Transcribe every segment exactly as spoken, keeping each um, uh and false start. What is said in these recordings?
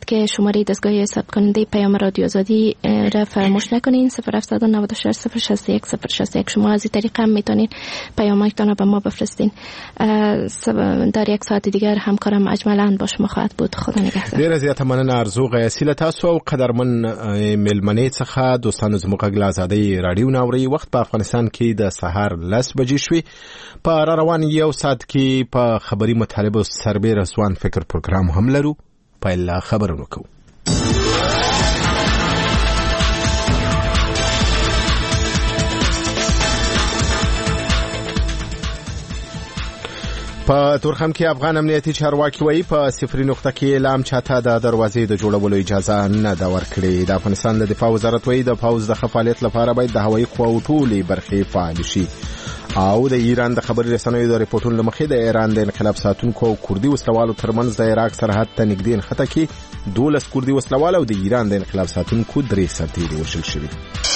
که شماره دستگاه ثبت کننده پیام رادیو آزادی را فراموش نکنین. صفر هفت نه شش صفر شش یک صفر شش یک. شما از این طریق هم میتونین پیاماتون را به ما بفرستین. در یک ساعت دیگر همکارم اجملا با شما خواهد بود. خدا نگهدار. ډیره زیاته مننه ارزو غیاثی له تاسو او قدرمن ملمنې څخه دوستانو زموږ غږ له ازادۍ راډیو ناوري. وخت په افغانستان کې د سهار لس بجې شوي. په را روان یو ساعت کې په خبري مطالبه سربېره ځوان فکر پروګرام هم لرو. پیل خبرونه کوو. په تورخم کې افغان امنیتي چارواکي وایي په صفري نقطه کې اعلام چاته د دروازې د جوړولو اجازه نه ده ورکړې. د افغانستان د دفاع وزارت وایي د پوځ د ښه فعالیت لپاره باید د هوایي قواو ټولې برخې فعال شي. او د ایران د خبري رسنیو د ریپورتونو لمخې د ایران د انقلاب ساتونکو او کوردي وسلوالو ترمنځ د عراق سرحد ته نږدې نښته کې دولس کوردي وسلوال او د ایران د انقلاب ساتونکو درې سرتیري وژل شوي.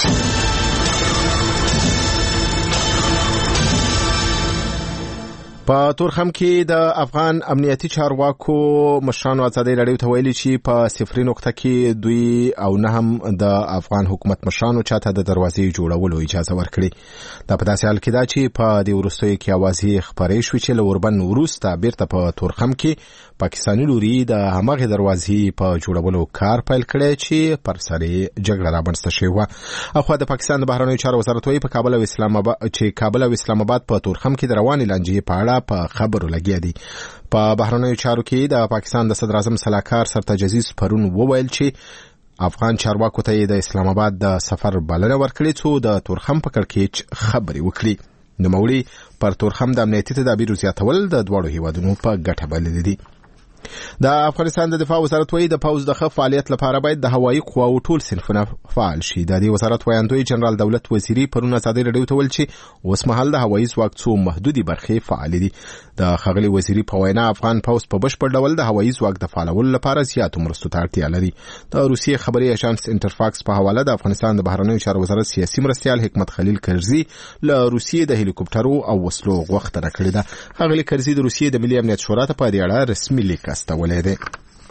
په تورخم کې د افغان امنیتي چارواکو مشرانو ازادۍ راډیو ته ویلي چې په صفري نقطه کې دوی او نه هم د افغان حکومت مشرانو چاته د دروازې جوړولو اجازه ورکړي. دا په داسې حال کې ده چې په دې وروستیو کې اوازې خپرې شوې چې له اوربند وروسته بیرته په تورخم کې پاکستاني لوري د همغې دروازې په جوړولو کار پیل کړی چې پر سر یې جګړه رامنځته شوې وه. اخوا د پاکستان د بهرنیو چارو وزارت وایي په کابل او اسلام آباد چې کابل او اسلام آباد په تورخم کې د روانې لانجې په اړه په خبرو لګیا دي. په بهرنیو چارو کې د پاکستان د صدر اعظم سلاکار سرتاج عزیز پرون وویل چې افغان چارواکو ته د اسلام آباد د سفر بلنه ورکړې څو د تورخم په کړکېچ خبرې وکړي. نوموړي پر تورخم د امنیتي تدابیرو زیاتول د دواړو هیوادونو په ګټه بللي دي. د افغانستان د دفاع وزارت وایي د پوځ د ښه فعالیت لپاره باید د هوایي قواو ټول صنفونه فعال شي. د دې وزارت ویاندوی جنرال دولت وزیري پرون ازادۍ راډیو ته ویل چې اوس مهال د هوایي ځواک څو محدودې برخې فعالې دي. د ښاغلي وزیري په وینا افغان پوځ په بشپړ ډول د هوایي ځواک د فعالولو لپاره زیاتو مرستو ته اړتیا لري. د روسیې خبري اژانس انټرفاکس په حواله د افغانستان د بهرنیو چارو وزارت سیاسي مرستیال حکمت خلیل کرزي له روسیې د هلیکوپټرو او وسلو غوښتنه کړې ده. ښاغلي کرزي د روسیې د ملي امنیت شورا ته په دې اړه رسمي لیک استولی دی.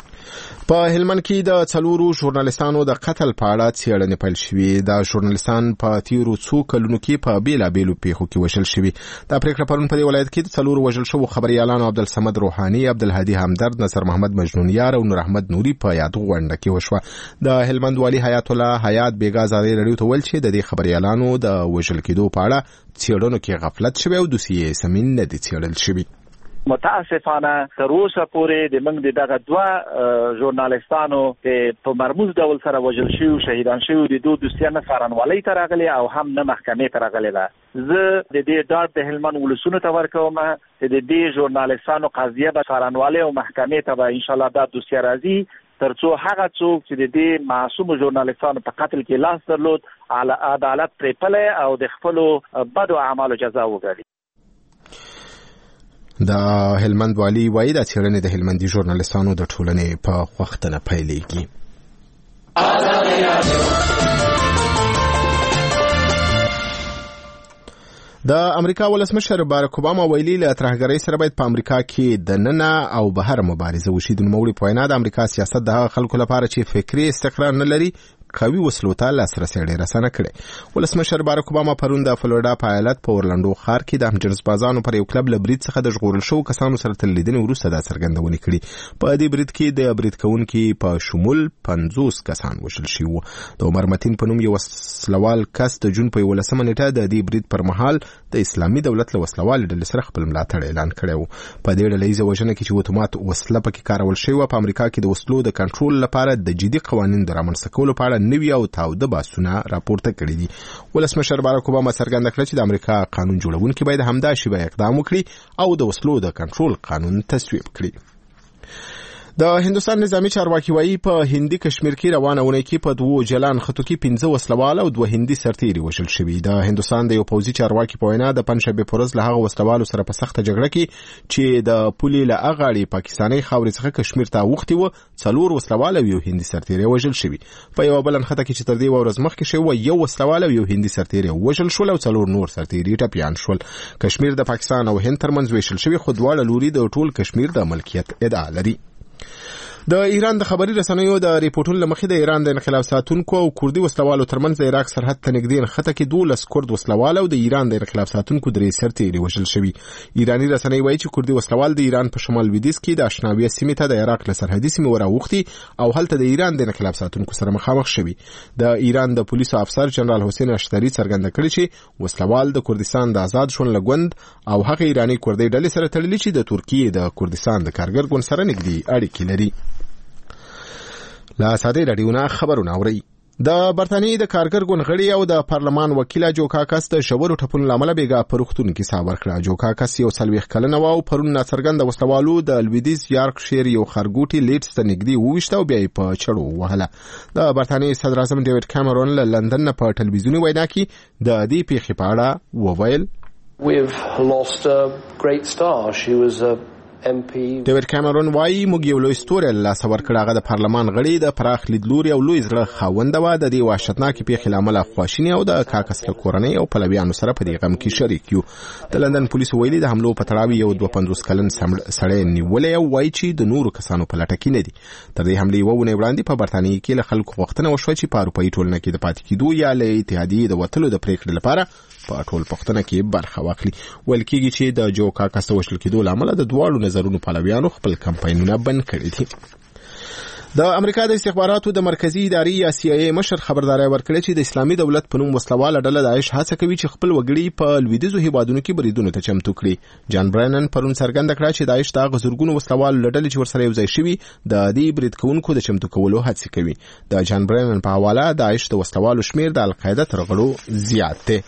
په هلمند کې د څلورو ژورنالستانو د قتل په اړه څېړنې پیل شوې. د ژورنالستان په تیرو څو کلونو کې په بیلابیلو پیښو کې وژل شوي. دا پریکړه پرون په دې ولایت کې د څلورو وژل شوو خبریالانو عبدالصمد روحاني، عبدالهادي همدرد، نصر محمد مجنونیار او نور احمد نوري په یاد غونډه کې وشوه. د هلمند والي حیات الله حیات بیګا ازادۍ راډیو ته ویل چې د دې خبریالانو د وژل کېدو په اړه څېړنو کې غفلت شوی او دوسیې سمین نه دي څېړل شوي. متاسفانه تر اوسه پورې د موږ دغه دوه ژورنالستانو په مرموز ډول سره وژل شوي شهیدان شوي د دوه دوسیه نه څارنوالۍ ته راغلي او هم نه محکمې ته راغلي ده. زه د دې ډاډ د هلمند ولسونو ته ورکوم چې د دې ژورنالستانو قضیه به څارنوالۍ او محکمې ته به انشاءالله دا دوسیه راځي ترڅو هغه څوک چې د دې معصوم ژورنالستانو په قتل کې لاس درلود عدالت پرې پلی او د خپلو بدو اعمالو جزا وګوري. د هلمند والي وایي د څېړنې د هلمندي ژورنالستانو د ټولنې په خوښتنه پیلېږي. د امریکا ولسمشر باراک اوباما ویلي له ترهګرۍ سره باید په امریکا کې د ننه او بهر مبارزه وشي. د نوموړي په وینا د امریکا سیاست د هغه خلکو لپاره چې فکري استقرار نه لري قوي وسلو ته لاسرسی ډېر اسانه کړی. ولسمشر باراک اوباما پرون د فلوریډا په ایالت په اورلنډو ښار کې د همجنسبازانو پر یو کلب له برید څخه د ژغورل شوو کسانو سره تر لیدنې وروسته دا څرګندونې کړي. په دې برید کې د برید کوونکي په شمول پنځوس کسان وژل شوي وو. د عمر متین په نوم یو وسلوال کس د جون په یولسمه نیټه د دې برید پر مهال د اسلامي دولت له وسلوالې ډلې سره خپل ملاتړ اعلان کړی و. په دې ډلهییزه وژنه کې چې اتومات وسله پکې کارول شوې وه په امریکا کې د وسلو د کنټرول لپاره د جدي قوانینو د رامنځته کولو په اړه نوي او تاوده بحثونه راپورته کړي دي. ولسمشر باراک اوباما څرګنده کړه چې د امریکا قانون جوړونکي باید همدا شیبه اقدام وکړي او د وسلو د کنټرول قانون تصویب کړي. د هندوستان نظامی چارواکي وایي په هندي کشمیر کې روانه اونۍ کې په دوو جلان خطو کې پنځه وسلوال او دوه هندي سرتیري وژل شوي. د هندوستان د یو پوځي چارواکي په وینا د پنجشنبې په ورځ له هغه وسلوالو سره په سخته جګړه کې چې د پولې له اغاړې پاکستاني خاورې څخه کشمیر ته اوښتي وو څلور وسلوال او یو هندي سرتیري وژل شوي. په یوه بله نښته کې چې تر دې ورځ مخکې شوی یو وسلوال او یو هندي سرتیري وژل شول او څلور نور سرتیري ټپیان شول. کشمیر د پاکستان او هند ترمنځ ویشل شوی خو دواړه لوري د ټول کشمیر د ملکیت ادعا لري. د ایران د خبري رسنیو د ریپورتونو لمخې د ایران د انقلاب ساتونکو او کوردي وسلوالو ترمنځ د عراق سرحد ته نږدې نښته کې دولس کورد وسلوال او د ایران د انقلاب ساتونکو درې سرتیري وژل شوي. ایراني رسنۍ وایي چې کوردي وسلوال د ایران په شمال لویدیځ کې د اشناویه سیمې ته د عراق له سرحدي سیمې وراوښتي او هلته د ایران د انقلاب ساتونکو سره مخامخ شوي. د ایران د پولیسو افسر جنرال حسین اشتری څرګنده کړې چې وسلوال د کوردستان د آزاد ژوند له ګوند او هغه ایراني کوردي ډلې سره تړلي چې د ترکیې د کوردستان د کارګر ګوند سره نږدې اړیکې لري. لا ساده رادیونا خبرونه اوري. د برتانیې د کارګر ګوند غړي او د پارلمان وکیل جو کاکس د شورو ټپونو لامل بیګا پروختون کې سا ورکړه. جو کاکس یو سلويخ کلنه و او پرون ناڅرګند وسلوالو د لویدیز یارک شیر یو خرګوټي لیټس ته نږدې وويشته او بیا په چړو وهله. د برتانیې صدر اعظم ډیوډ کامرون له لندن په ټلویزیوني وینا کې د دې پیښې په اړه وویل We've lost a great star. She was a ام پی. ډیوډ کامرون وايي موږ یو لوی ستوری له لاسه ورکړه. هغه د پارلمان غړي د پراخ لیدلوري او لوی زړه خاوند و. د دې وحشتناکې پیښې له امله خواشیني او د کاکس له کورنۍ او پلویانو سره په دې غم کې شریک یو. د لندن پولیسو ویلي د حملو په تړاو یو دوه پنځوس کلن سړی نیولې او وایي چې د نورو کسانو په لټه کې نه دي. تر دې حملې یوه اونۍ وړاندې په برتانیې کې له خلکو غوښتنه وشوه چې په اروپایي ټولنه کې د پاتې کېدو یا له اتحادیې د وتلو د پریکړې لپاره په ټول پښتنه کې برخه واخلي. ویل کېږي چې د جو کاکس وشل کېدو لامل د دواړو نظرونو پلویانو خپل کمپاینونه بند کړي دي. د امریکا د استخباراتو د مرکزی ادارې یا سی آی ای مشر خبرداري ورکړه چې د اسلامي دولت په نوم وسلواله ډله داعش هڅه کوي چې خپل وګړي په لویدیځو هیوادونو کې بریدونو ته چمتو کړي. جان برینن پرون څرګنده کړه چې داعش د غزرګونو وسلوال ډلې چې ورسره یوځای شوي د دې برید کوونکو د چمتو کولو هڅه کوي. د جان برینن په حواله داعش د وسلوالو شمیر د القاعده تر غړو زیات دی.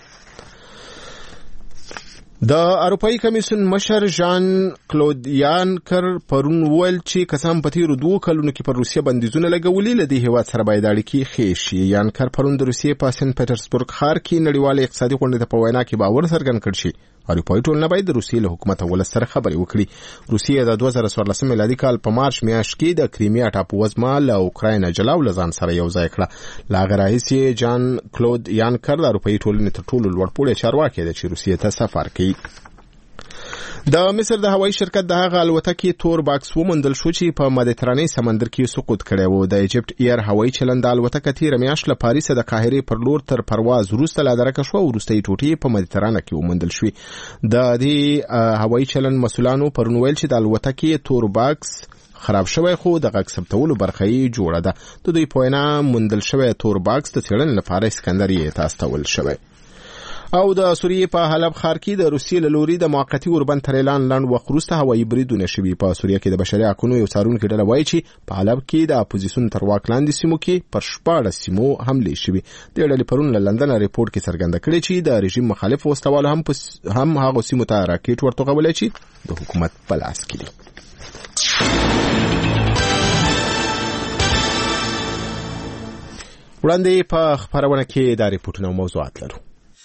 د اروپאי کمیسیون مشر ژان کلود یانکر پرون ویل چې قسم په تیرو دوه کلونو کې پر روسیه بندیزونه لګولي لدی هیواد سره باید اړیکې ښې شي. یانکر پرون د روسیې په سنت پیټرزبورګ ښار کې نړیوال اقتصادي غونډې ته په وینا کې باور څرګند کړ شي اروپאי ټولنه باید د روسیې له حکومت او ولس سره خبرې وکړي. روسیې د دوه زره څوارلس میلادي کال په مارچ میاشت کې د کریمیا ټاپو وزمه له اوکراین جلا او لزان سره یو ځای کړه. لا غراهیسي جان کلود یانکر د اروپאי ټولنې تر ټولو لوړپوړی چارواکي دی چې روسیې ته سفر کوي. د مصر د هوایي شرکت د هغه الوتکې تور باکس وموندل شو چې په مدیترانې سمندر کې سقوط کړی و. د ایجپت ایر هوایي چلند د الوتکه تیره میاشت له پاریس د قاهرې پر لور تر پرواز وروسته لا درکه شو او وروستۍ ټوټې په مدیترانه کې وموندل شوې. د دې هوایي چلند مسؤلانو پرون ویل چې د الوتکې تور باکس خراب شوی خو د غږ ثبتولو برخه یې جوړه ده. د دوی په وینا موندل شوی تور باکس د څېړنې لپاره اسکندریې ته استول شوی. او د سوریې په حلب ښار کې د روسیې له لوري د موقتي اوربند تر اعلان لنډ وخت وروسته هوایي بریدونه شوي. په سوریه کې د بشري حقونو یو څارونکي ډله وایي چې په حلب کې د اپوزیسیون تر واک لاندې سیمو کې پر شپاړس سیمو حملې شوي. د ډلې پرون له لندن ریپورت کې څرګنده کړې چې د رژیم مخالف وسلوالو هم هم هغه سیمو ته راکټ ورتوغولای چې د حکومت په لاس کې دي. وړاندې په خبرونه کې د ریپورتونو موضوعات لرو.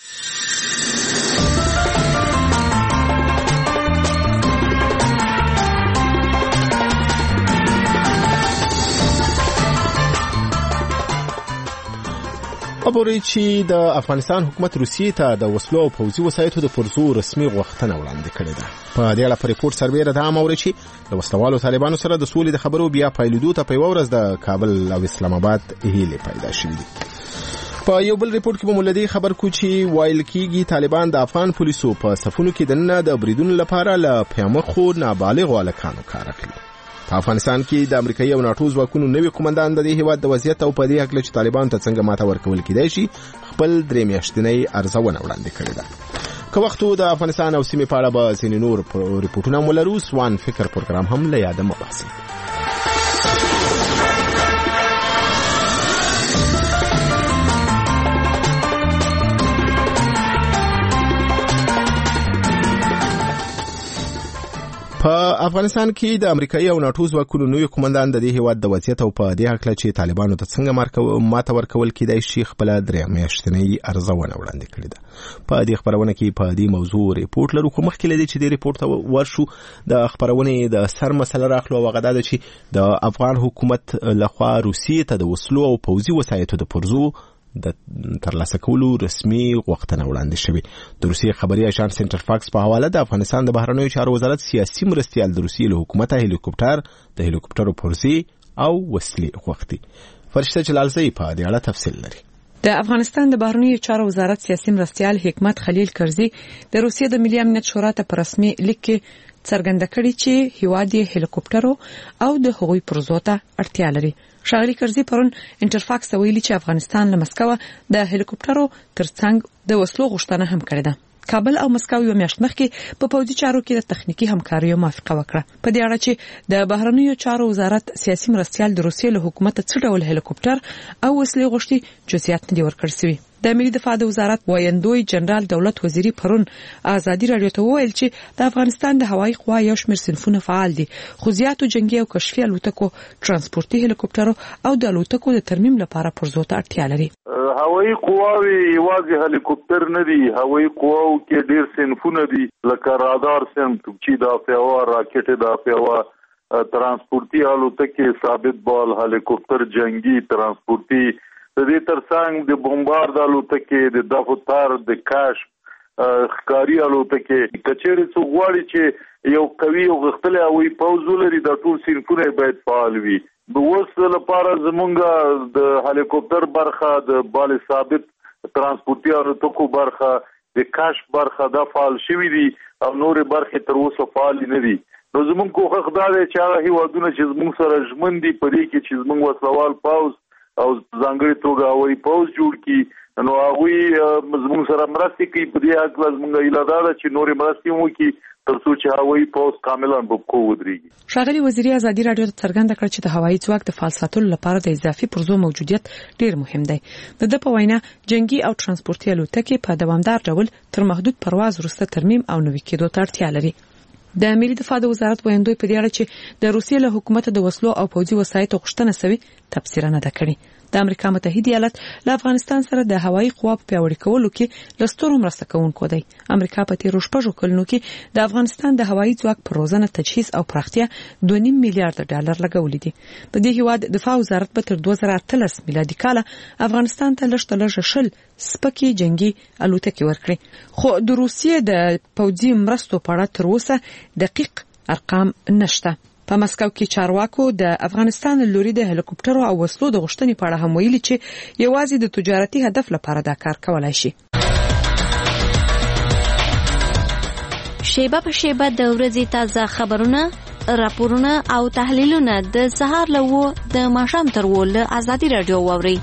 خبرې چې د افغانستان حکومت روسیې ته د وسلو او پوځي وسایطو د پرزو رسمي غوښتنه وړاندې کړې ده. په دې اړه په ریپورت سربیره دا هم اوري چې د وسلوالو طالبانو سره د سولې د خبرو بیا پیلېدو ته په یوه ورځ د کابل او اسلام آباد هیلې پیدا شوې دي. په یو بل ریپورت کې به مولدي خبر کو چې وایل کېږي طالبان د افغان پولیسو په صفونو کې دننه د بریدونو لپاره له پیامخو نابالغو هلکانو کار اخلي. په افغانستان کې د امریکایي او ناټو ځواکونو نوي قومندان د دې هیواد د وضعیت او په دې هکله چې طالبان ته څنګه ماته ورکول کېدای شي خپل درې میاشتنۍ ارزونه وړاندې کړې ده. که وخت د افغانستان او سیمې په اړه به ځینې نور ریپورټونه مو لرو. سوان فکر پروګرام هم له یاده مه باسئ. په افغانستان کې د امریکایي او ناټو ځواکونو نوي قومندان د دې هیواد د وضعیت او په دې هکله چې طالبانو ته څنګه ماته ورکول کېدای شي خپل درې میاشتنۍ ارزونه وړاندې کړې ده. په دې خبرونه کې په دې موضوع ریپورت لرو. خو مخکې له دې چې دې ریپورت ته ورشو د خبرونې د سر مسله راخلو او هغه دا ده چې د افغان حکومت لخوا روسیې ته د وسلو او پوځي وسایطو د پرزو د ترلاسه کولو رسمي غوښتنه وړاندې شوې. د روسیې خبري اژانس سنټر فاکس په حواله د افغانستان د بهرنیو چارو وزارت سیاسي مرستیال د روسیې له حکومت هلیکوپټر د هلیکوپټرو پرزې او وسلې غوښتي. فرشته جلالزی په دې اړه تفصیل لري. د افغانستان د بهرنیو چارو وزارت سیاسي مرستیال حکمت خلیل کرزي د روسیې د ملي امنیت شورا ته په رسمي لیک کې څرګنده کړې چې هیواد یې هلیکوپټرو او د هغوی پرزو ته اړتیا لري. ښاغلي کرزي پرون انټرفاکس ته ویلي چې افغانستان له مسکو د هلیکوپټرو ترڅنګ د وسلو غوښتنه هم کړې ده. کابل او مسکو یو میاشت مخکې په پوځي چارو کې د تخنیکی همکاریو موافقه وکړه. په دې اړه چې د بهرنیو چارو وزارت سیاسي مرستیال د روسیې له حکومت څخه ډول هلیکوپټر او وسلې غوښتي جزئیات نه دي ورکړل شوي. د ملي دفاع د وزارت وایندوی جنرال دولت وزیری پرون ازادي رادیو ته وویل چې د افغانستان د هوایي قوا یو شمېر صنفونه فعال دي، خو زیاتو جنگي او کشفي الوتکو، ترانسپورتي هلیکوپټرو او د الوتکو د ترمیم لپاره پرزو ته اړتیا لري. هوایي قواوي یوازې هلیکوپټر نه دي، هوایي قواو کې ډېر صنفونه دي، لکه رادار صنف چې د افیوا راکټ د افیوا ترانسپورتي الوتکې، ثابت بال هلیکوپټر، جنگي ترانسپورتي، د دې ترڅنګ د بمبارد الوتکې، د دفتر، د کشف ښکاري الوتکې. کچېرې څوک غواړي چې یو قوي او غښتلی هوایي پوځ ولري، دا ټول صنفونه باید فعال وي. د اوس لپاره زمونږ د هلیکوپټر برخه، د بال ثابت ترانسپورتي الوتکو برخه، د کشف برخه دا فعال شوي دي او نورې برخې تر اوسه فعال نه دي. نو زمونږ کوښښ دا دی چې هغه هیوادونه چې زمونږ سره ژمن دي په دې کې چې زمونږ وسلوال پوځ او ځانګړي توګه هوایي پوځ جوړ کړي، نو هغوی زموږ سره مرستې کوي. په دې هکله زموږ ایله دا ده چې نورې مرستې هم وکړي تر څو چې هوایي پوځ کاملا په پښو ودرېږي. ښاغلي وزیري ازادي راډیو ته څرګنده کړه چې د هوایي ځواک د فعال ساتلو لپاره د اضافي پرزو موجودیت ډېر مهم دی. د ده په وینا جنگي او ترانسپورتي الوتکې په دوامدار ډول تر محدود پرواز وروسته ترمیم او نوي کېدو ته اړتیا لري. د ملي دفاع د وزارت وایندوی په دې اړه چې د روسیې له حکومت د وسلو او پوځي وسایطو غوښتنه شوې تبصره نه ده کړې. د امریکا متحده ایالات له افغانستان سره د هوایي قوا په پیاوړي کولو کې له ستورو مرسته کوونکو دی. امریکا په تیرو شپږو کلونو کې د افغانستان د هوایي ځواک پر روزنه، تجهیز او پراختیا دوه نیم میلیارډ ډالر لګولي دي. د دې هیواد دفاع وزارت په تر دوه زره اتلس میلادي کال افغانستان ته لږ تر لږه شل سپکې جنگي الوتکې ورکړې، خو د روسیې د پوځي مرستو په اړه تر اوسه دقیق ارقام نشته. په مسکو کې چارواکو د افغانستان لوري د هلیکوپټرو او وسلو د غوښتنې په اړه هم ویلي چې یوازې د تجارتي هدف لپاره دا کار کولای شي. شیبه په شیبه د ورځې تازه خبرونه، راپورونه او تحلیلونه د سهار له و د ماښام تر و له ازادي راډیو واورئ.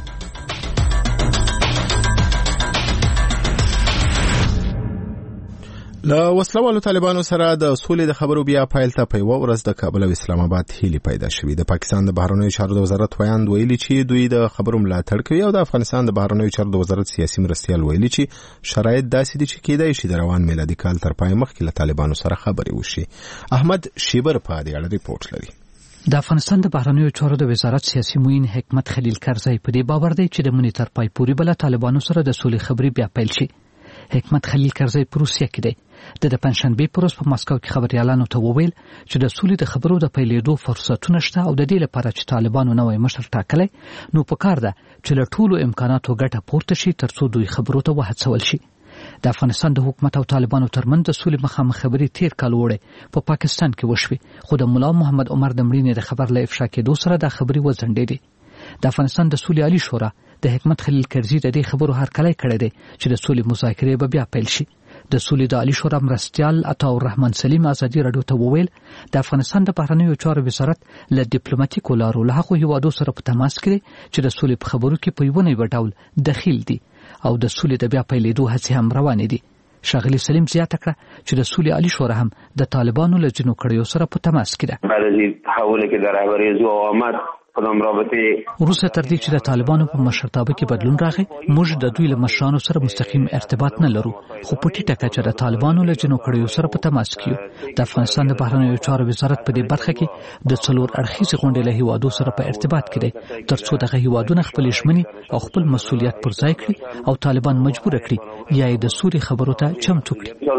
له وسلوالو طالبانو سره د سولې د خبرو بیا پایل ته په یوه ورځ د کابل او اسلام آباد هیلې پیدا شوې. د پاکستان د بهرنیو چارو د وزارت ویاند ویلي چې دوی د خبرو ملاتړ کوي او د افغانستان د بهرنیو چارو د وزارت سیاسي مرستیال ویلي چې شرایط داسې دي چې کېدای شي د روان میلادي کال تر پای مخکې له طالبانو سره خبرې وشي. احمد شیبر په دې اړه ریپورت لري. د افغانستان د بهرنیو چارو د وزارت سیاسي معین حکمت خلیل کرزی په دې باور دی چې د منې تر پای پورې بل طالبانو سره د سولې خبرې بیا پیل شي. حکمت خلیل کرزی په روسیه کې دی. د پنځشنبه پر ورځ په مسکو کې خبريالانو ته وویل چې د سولې د خبرو د پیلېدو فرصتونه شته او د دې لپاره چې طالبانو نوې مشر ټاکلی نو پکار ده چې له ټولو امکاناتو ګټه پورته شي ترڅو دوی خبرو ته وهڅول شي. د افغانستان د حکومت او طالبانو ترمنځ د سولې مخامخ خبرې تیر کال وړي په پاکستان کې وشوي، خو د مولا محمد عمر د مړینې د خبر له افشا کېدو سره د خبرې وځنډېدې. د افغانستان د سولې عالی شورا د حکمت خلیل کرزي د دې خبرو هرکلی کړی دی چې د سولې مذاکرې به بیا پیل شي. د سولې د عالی شورا مرستیال عطاالرحمن سلیم ازادي راډیو ته وویل د افغانستان د بهرنیو چارو وزارت له ډیپلوماټیکو لارو له هغو هیوادو سره په تماس کې دی چې د سولې په خبرو کې په یوه نه یوه ډول دخیل دي او د سولې د بیا پیلېدو هڅې هم روانې دي. ښاغلي سلیم زیاته کړه چې د سولې عالی شورا هم د طالبانو له ځینو کړیو سره په تماس کې ده. بعد از این تحول که در رهبری او آمد خدام رابطه وروسته تر دې چې د طالبانو په مشرتابه کې بدلون راغی، موږ د دوی له مشرانو سره مستقیم ارتباط نه لرو، خو په ټیټه کچه د طالبانو له ځینو کړیو سره په تماس کې یو. د افغانستان د بهرنیو چارو وزارت په دې برخه کې د څلور اړخیزې غونډې له هیوادو سره په ارتباط کې دی ترڅو دغه هیوادونه خپلې ژمنې او خپل مسؤلیت پر ځای کړي او طالبان مجبور کړي یا یې د سولې خبرو ته چمتو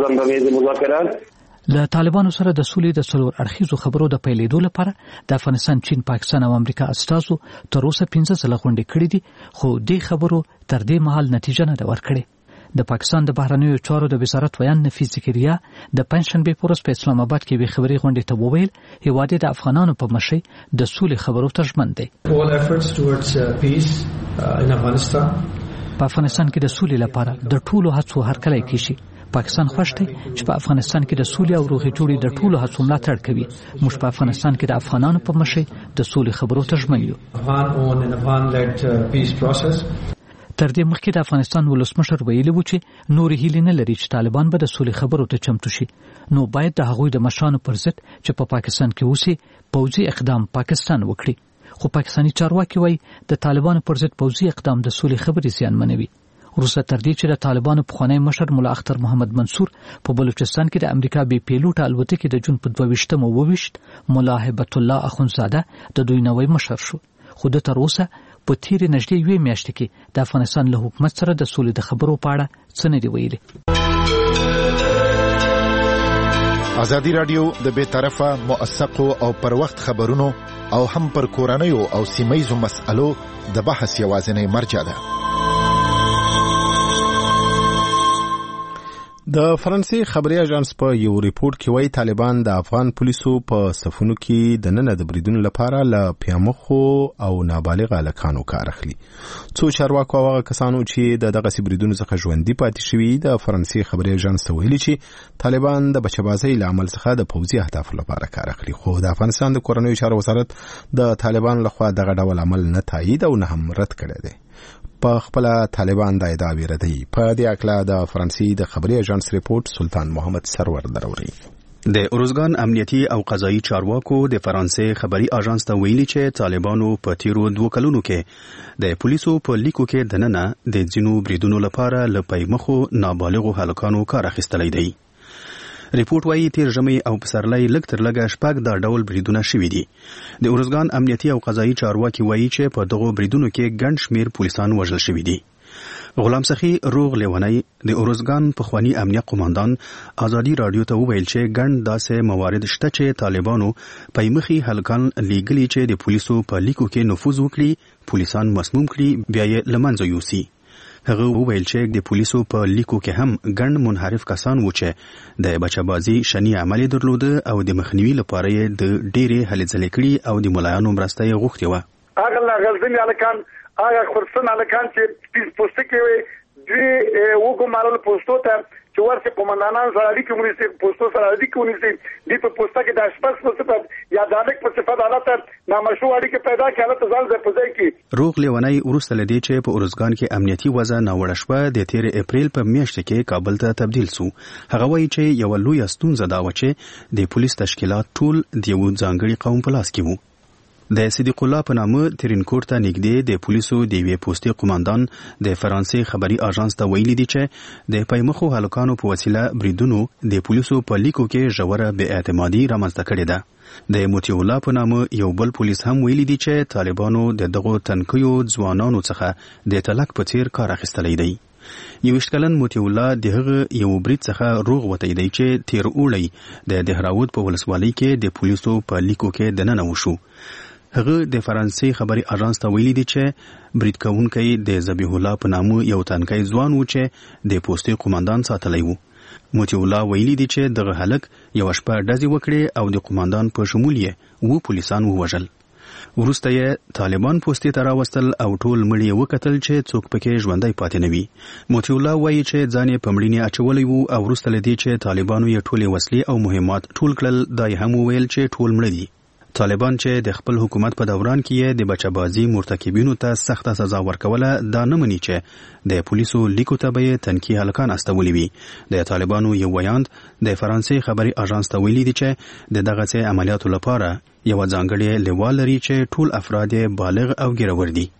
کړي. له طالبانو سره د سولې د څلور اړخیزو خبرو د پیلېدو لپاره د افغانستان، چین، پاکستان او امریکا استازو تر اوسه پنځه ځله غونډې کړې دي، خو دې خبرو تر دې مهال نتیجه نه ده ورکړې. د پاکستان د بهرنیو چارو د وزارت ویان نفیس زکریا د پنځشنبه په ورځ په اسلام آباد کې به خبري غونډې ته وویل هیواد د افغانانو په مشي د سولې خبرو ته ژمن دی. All efforts towards uh, peace uh, in Afghanistan. په افغانستان کې د سولې لپاره د ټولو هڅو هرکلی کیږي. پاکستان خوښ دی چې په افغانستان کې د سولې او روغې جوړې د ټولو هڅو ملاتړ کوي. موږ په افغانستان کې د افغانانو په مشي د سولې خبرو ته ژمن یو. Afghan owned and Afghan led uh, peace process. تر دې مخکې د افغانستان ولسمشر ویلي و چې نور هیلې نه لري چې طالبان به د سولې خبرو ته چمتو شي. نو باید د هغوی د مشرانو پر ضد چې په پاکستان کې اوسي پوځي اقدام پاکستان وکړي. خو پاکستاني چارواکي وایي د طالبانو پر ضد پوځي اقدام د سولې خبرې زیانمنوي. وروسته تر دې چې د طالبانو پخوانی مشر ملا اختر محمد منصور په بلوچستان کې د امریکا بي پیلوټ الوتکې د جون په دوه ویشتمه وویشت، ملا هیبت الله اخونزاده د دوی نوی مشر شو. خو د تر اوسه په تیرې نږدې یوې میاشتې کې د افغانستان له حکومت سره د سولې د خبرو په اړه څه نه دي ویلي. ازادي راډیو د بې طرفه موثقو او پر وخت خبرونو او هم پر کورنیو او سیمهیزو مسألو د بحث یوازینی مرجع ده. د فرانسې خبري اژانس په یو ریپورت کې وایي طالبان د افغان پولیسو په صفونو کې د نن د بریدونو لپاره له پیامخو او نابالغ الکانو کار اخلي. څو چارواکو او هغه کسانو چې د دغه بریدونو څخه ژوندي پاتې شوي د فرانسې خبري اژانس ته ویلي چې طالبان د بچبازۍ له عمل څخه د پوځي اهدافو لپاره کار اخلي. خو د افغانستان د کورنیو چارو وزارت د طالبان لخوا دغه ډول عمل نه تایید او نه هم رد کړی دی. په خپل طالبان د ادعا ویردي په دې اکلا د فرانسې د خبري اژانس ریپورت سلطان محمد سرور دروري. د اروزګان امنیتي او قضایي چارواکو د فرانسې خبري اژانس ته ویلي چې طالبانو په تیرو دوه کلونو کې د پولیسو په لیکو کې دننه د ځینو بریدونو لپاره له پیمخو نابالغو هلکانو کار اخیستلی دی. ریپورت وايي تیر ژمي او پسرلی لږ تر لږه شپږ دا ډول بریدونه شوي دي. د اروزګان امنیتي او قضایي چارواکي وايي چې په دغو بریدونو کې ګڼ شمیر پولیسان وژل شوي دي. غلام سخی روغ لیونی د اروزګان پخوانی امنیت قوماندان ازادي رادیو ته وویل چې ګڼ داسې موارد شته چې طالبانو پیمخي هلکان لیږلي چې د پولیسو په لیکو کې نفوذ وکړي، پولیسان مسموم کړي، بیا یې له منځه یوسي. هغه وویل چې د پولیسو په لیکو کې هم ګڼ منحرف کسان و چې د بچبازي شنی عمل درلوده او د مخنیوي لپاره یې د ډېرې هلې ځلې کړي او د ملایانو مرسته یې غوښتې وه. هغه لا غلطن الکان هغه خرسن الکان چې پیس پوسټ کې دوی وګمارل پوسټو ته چې ورته قومندانان سره اړیکې ونیسي، پوسټو سره اړیکې ونیسي، د په پوسټه کې د اشپز په صفت یا د هلک په صفت حالت نامشروع اړیکې پیدا کړي، حالت ځان ځای په ځای کړي. روغ لیونی وروسته له دې چې په اروزګان کې امنیتي وضع ناوړه شوه د تیر اپریل په میاشت کې کابل ته تبدیل سو. هغه وایي چې یو لوی ستونزه دا و چې د پولیس تشکیلات ټول د یو ځانګړي قوم په لاس کې وو. د صدیق الله په نامه ترینکوټ ته نږدې د پولیسو د یوې پوستې قوماندان د فرانسې خبري اژانس ته ویلي دي چې د پیمخو هلکانو په وسیله بریدونو د پولیسو په لیکو کې ژوره بې اعتمادي رامنځته کړې ده. د موتی الله په نامه یو بل پولیس هم ویلي دي چې طالبانو د دغو تنکیو ځوانانو څخه د تلک په څیر کار اخیستلی دی. یوویشت کلن موتی الله د هغه یو برید څخه روغ وتی دی چې تیر اوړی د دهراود په ولسوالۍ کې د پولیسو په لیکو کې دننه وشو. هغه د فرانسې خبري اژانس ته ویلي دي چې برید کوونکی د ذبیح الله په نامه یو تنکی ځوان و چې د پوستې قوماندان ساتلی و. موتی الله ویلي دي چې دغه هلک یو شپه ډزې وکړې او د قوماندان په شمول یې و پولیسان ووژل. وروسته یې طالبان پوستې ته راوستل او ټول مړي یې وکتل چې څوک پکې ژوندی پاتې نه وي. موتی الله وایي چې ځان یې په مړینې اچولی و او وروسته له دې چې طالبانو یې ټولې وسلې او مهمات ټول کړل دا یې هم وویل چې ټول مړه دي. طالبان چې د خپل حکومت په دوران کې د بچبازي مرتکبینو ته سخته سزا ورکوله دا نه مني چې د پولیسو لیکو ته به تنکي هلکان استولي وي. د طالبانو یو ویاند د فرانسې خبري اژانس ته ویلي دي چې د دغه عملیاتو لپاره یو ځانګړی لیوال لري چې ټول افراد بالغ او ګیرور دي.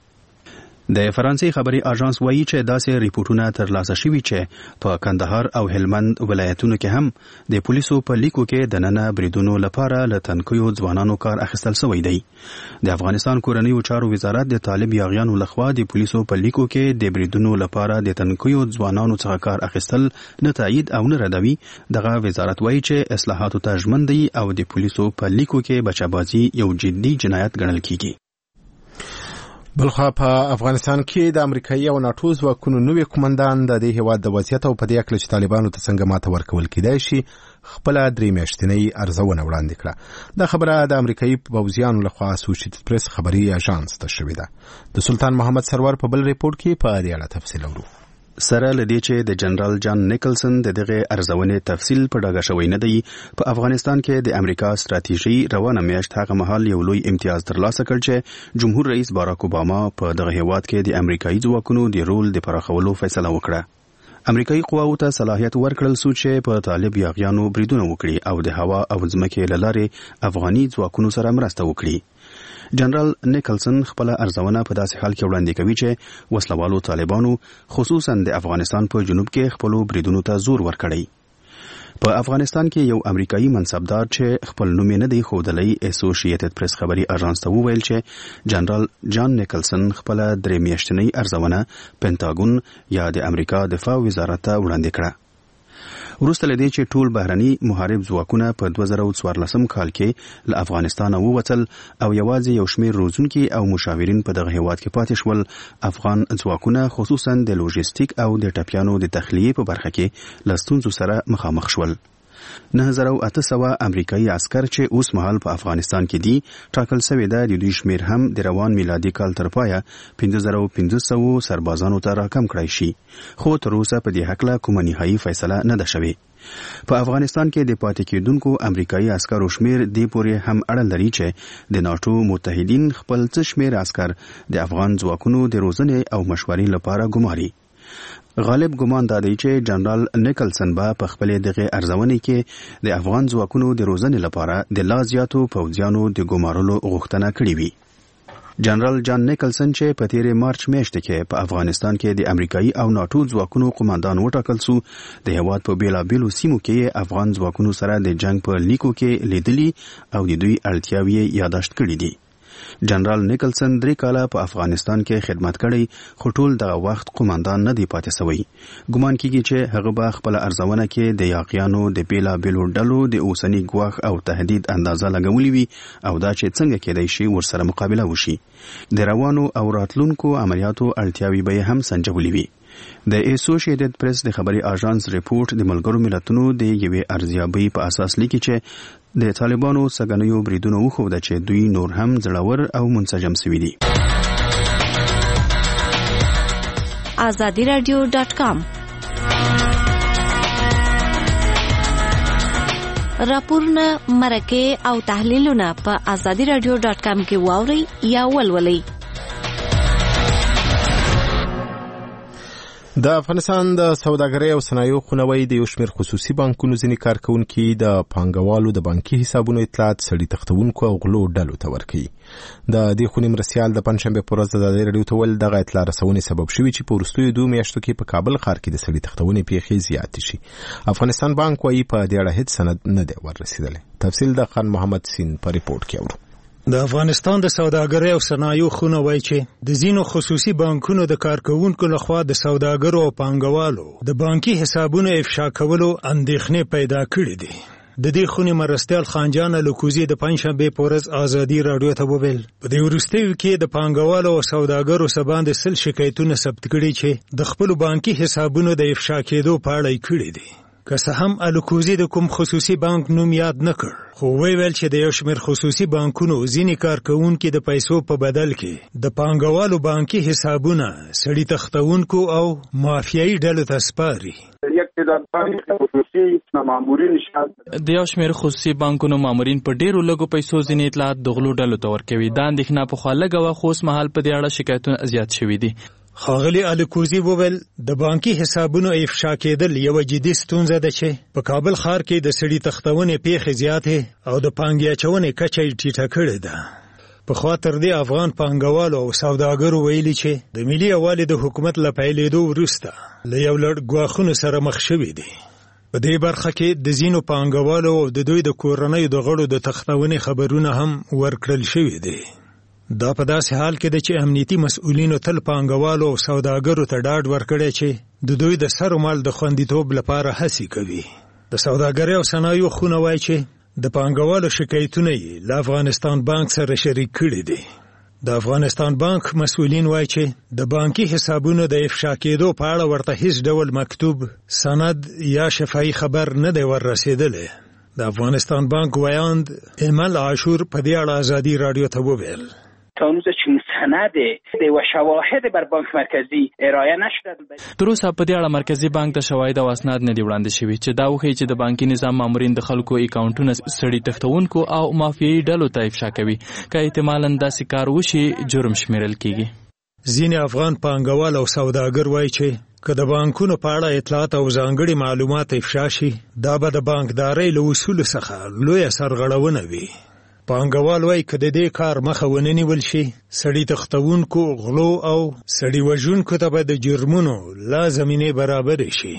د فرانسې خبري اژانس وایي چې داسې ریپورتونه ترلاسه شوي چې په کندهار او هلمند ولایتونو کې هم د پولیسو په لیکو کې د ننه بریدونو لپاره له تنکیو ځوانانو کار اخیستل شوی دی. د افغانستان کورنیو چارو وزارت د طالب یاغیانو لخوا د پولیسو په لیکو کې د بریدونو لپاره د تنکیو ځوانانو څخه کار اخیستل نه تایید او نه ردوي. دغه وزارت وایي چې اصلاحاتو ته ژمن دی او د پولیسو په لیکو کې بچبازي یو جدي جنایت ګڼل کیږي. بلخوا په افغانستان کې د امریکایي او ناتو ځواکونو نوې قومندان د دې هیواد د وضعیت او په دې اړه چې طالبانو ته څنګه ماته ورکول کېدای شي خپل درې میاشتنۍ ارزونه وړاندې کړه. دا خبره د امریکایي پوځیانو لخوا اسوسییټډ پریس خبري اژانس ته شوې ده. د سلطان محمد سرور په بل ریپورت کې په دې اړه تفصیل اورو. سره لدی چې د جنرال جان نیکلسن د دغه ارزونې تفصیل په ډاګه شوی نه دی. په افغانستان کې د امریکا ستراتیژي روانه میاشت هغه مهال یو لوی امتیاز ترلاسه کړ چې جمهور رئیس باراک اوباما په دغه هیواد کې د امریکایي ځواکونو د رول د پراخولو فیصله وکړه. امریکایي قواو ته صلاحیت ورکړل شو چې په طالب یاغیانو بریدونه وکړي او د هوا او ځمکې لارې افغاني ځواکونو سره مرسته وکړي. جنرال نیکلسن خپل ارزونه په داسې حال کې وړاندې کوي چې وسلوالو طالبانو خصوصا د افغانستان په جنوب کې خپل بریدونو ته زور ورکړی. په افغانستان کې یو امریکایي منصبدار چې خپل نوم نه دی ښودلی اسوسییټډ پریس خبري اژانس ته وویل چې جنرال جان نیکلسن خپل درې میاشتنۍ ارزونه پینټاګون یا د امریکا دفاع وزارت ته وړاندې کړه. وروسته لدی چې ټول بهرني محارب ځواکونه په دوه زره څوارلسم کال کې له افغانستان ووتل او یوازې یو شمېر روزونکي او مشاورین په دغه هیواد کې پاتې شول، افغان ځواکونه خصوصا د لوجستیک او د ټپیانو د تخلیې په برخه کې له ستونزو سره مخامخ شول. نه زره او اته سوه امریکایي عسكر چې اوس مهال په افغانستان کې دي ټاکل شوی دی. د دوی شمیر هم د روان میلادي کال تر پایه پنځه زره او پنځه سوه سربازانو ته راکم کړای شي، خو تر اوسه په دې حق له کومه نهایي فیصله نه ده شوې. په افغانستان کې د پاتې کېدونکو امریکایي عسکرو شمیر دې پورې هم اړه لري چې د ناتو متحدین خپل څه شمیر عسكر د افغان ځواکونو د روزنې او مشورې لپاره ګماري. غالب ګمان دا دی چې جنرال نیکلسن به په خپل دغه ارزونې کې د افغان ځواکونو د روزنې لپاره د لا زیاتو پوځیانو د ګمارلو غوښتنه کړې وي. جنرال جان نیکلسن چې په تیرې مارچ میاشت کې په افغانستان کې د امریکایي او ناتو ځواکونو قومندان وټاکل شو، د هیواد په بیلابیلو سیمو کې افغان ځواکونو سره د جنگ په لیکو کې لیدلي او د دوی اړتیاوې یاداشت کړې دي. جنرال نیکلسن درې کاله په افغانستان کې خدمت کړی، خو ټول دغه وخت قومندان نه دی پاتې شوی. ګمان کیږي چې هغه به خپل ارزونه کې د یاغیانو د بیلابیلو ډلو د اوسنی ګواښ او تهدید اندازه لګولې وي او دا چې څنګه کېدای شي ورسره مقابله وشي. د روانو او راتلونکو عملیاتو اړتیاوې به هم سنجولې وي. د اسوسییټډ پریس د خبري اژانس ریپورت د ملګرو ملتونو د یوې ارزیابۍ په اساس لیکي چې د طالبانو سګنیو بریدونو وښوده چې دوی نور هم زړور او منسجم شوي دي. آزادی رادیو ډاټ کام راپورونه، مرکې او تحلیلونه په آزادی رادیو ډاټ کام کې واورئ یا ولولئ. د افغانستان د سوداګرۍ او صنایعو خونوي د یو شمېر خصوصي بانکونو ځینې کارکونکي د پانګوالو د بانکي حسابونو اطلاعات سړي تختونکو او غلو ډلو ته ورکوي. د دې خونې مرستیال د پنځشنبې په ورځ د ازادي راډیو ته ویل دغه اطلاع رسونې سبب شوي چې په وروستیو دوه میاشتو کې په کابل ښار کې د سړي تختونې پیښې زیاتې شي. افغانستان بانک وايي په دې اړه هیڅ سند نه دی ورسېدلی. تفصیل د خان محمد سین په ریپورت کې اورو. د افغانستان د سوداګرۍ او صنایعو خونه وایي چې د ځینو خصوصي بانکونو د کارکونکو لخوا د سوداګرو او پانګوالو د بانکي حسابونو افشا کولو اندېښنې پیدا کړې دي. د دې خونې مرستیال خانجان الکوزي د پنځشنبې په ورځ آزادي راډیو ته وویل په دې وروستیو کې د پانګوالو او سوداګرو څخه باندې سل شکایتونه ثبت کړي چې د خپل بانکي حسابونو د افشا کېدو په اړه یې کړي دي. که څه هم الکوزي د کوم خصوصي بانک نوم یاد نه کړ، خو ویل چې د یو شمېر خصوصي بانکونو ځینې کارکونکي د پیسو په بدل کې د پانګوالو بانکي حسابونه سړي تختونکو او مافیایي ډلو ته سپاري. د یو شمېر خصوصي بانکونو مامورین په ډیرو لږو پیسو ځینې اطلاعات د غلو ډلو ته ورکوي. دا اندېښنه پخوا لږه وه، خو اوس مهال په دې اړه شکایتونه زیات شوي دي. ښاغلي الکوزي وویل د بانکي حسابونو افشا کېدل یوه جدي ستونزه ده چې په کابل ښار کې د سړي تختونې پیښې زیاتې او د پانګې اچونې کچه یې ټیټه کړې ده. پخوا تر دې افغان پانګوالو او سوداګرو ویلي چې د ملي یووالي د حکومت له پیلېدو وروسته له یو لړ ګواښونو سره مخ شوي دي. په دې برخه کې د ځینو پانګوالو او د دوی د کورنیو د غړو د تختونې خبرونه هم ورکړل شوي دي. دا په داسې حال کې ده چې امنیتي مسؤلینو تل پانګوالو او سوداګرو ته ډاډ ورکړی چې د دوی د سر مال د خوندیتوب لپاره هڅې کوي. د سوداګرۍ او صنایعو خونه وایي چې د پانګوالو شکایتونه یې له افغانستان بانک سره شریک کړي دي. د افغانستان بانک مسؤلین وایي چې د بانکي حسابونو د افشا کېدو په اړه ورته هیڅ ډول مکتوب، سند یا شفاهي خبر نه دی وررسېدلی. د افغانستان بانک وایاند ایمل عاشور په دې اړه ازادي رادیو ته وویل تا هنوز چون سند و شواهد بر بانک مرکزی ارائه نشده. تر اوسه په دې اړه مرکزی بانک ته شواهد او اسناد نه دی وړاندې شوي چې دا وښیي چې د بانکي نظام مامورین د خلکو اکاونټونه سړي تښتونکو او مافیایي ډلو ته افشا کوي. که احتمالاً داسې کار وشي جرم شمیرل کیږي. ځینې افغان پانګوال او سوداګر وایي چې که د بانکونو په اړه اطلاعات او ځانګړي معلومات افشا شي، دا به د بانکدارۍ له اصولو څخه لویه سرغړونه وي. پانګوال وایي که د دې کار مخه ونه نیول شي، سړي تښتونکو، غلو او سړي وژونکو ته به د جرمونو لا زمینې برابرې شي.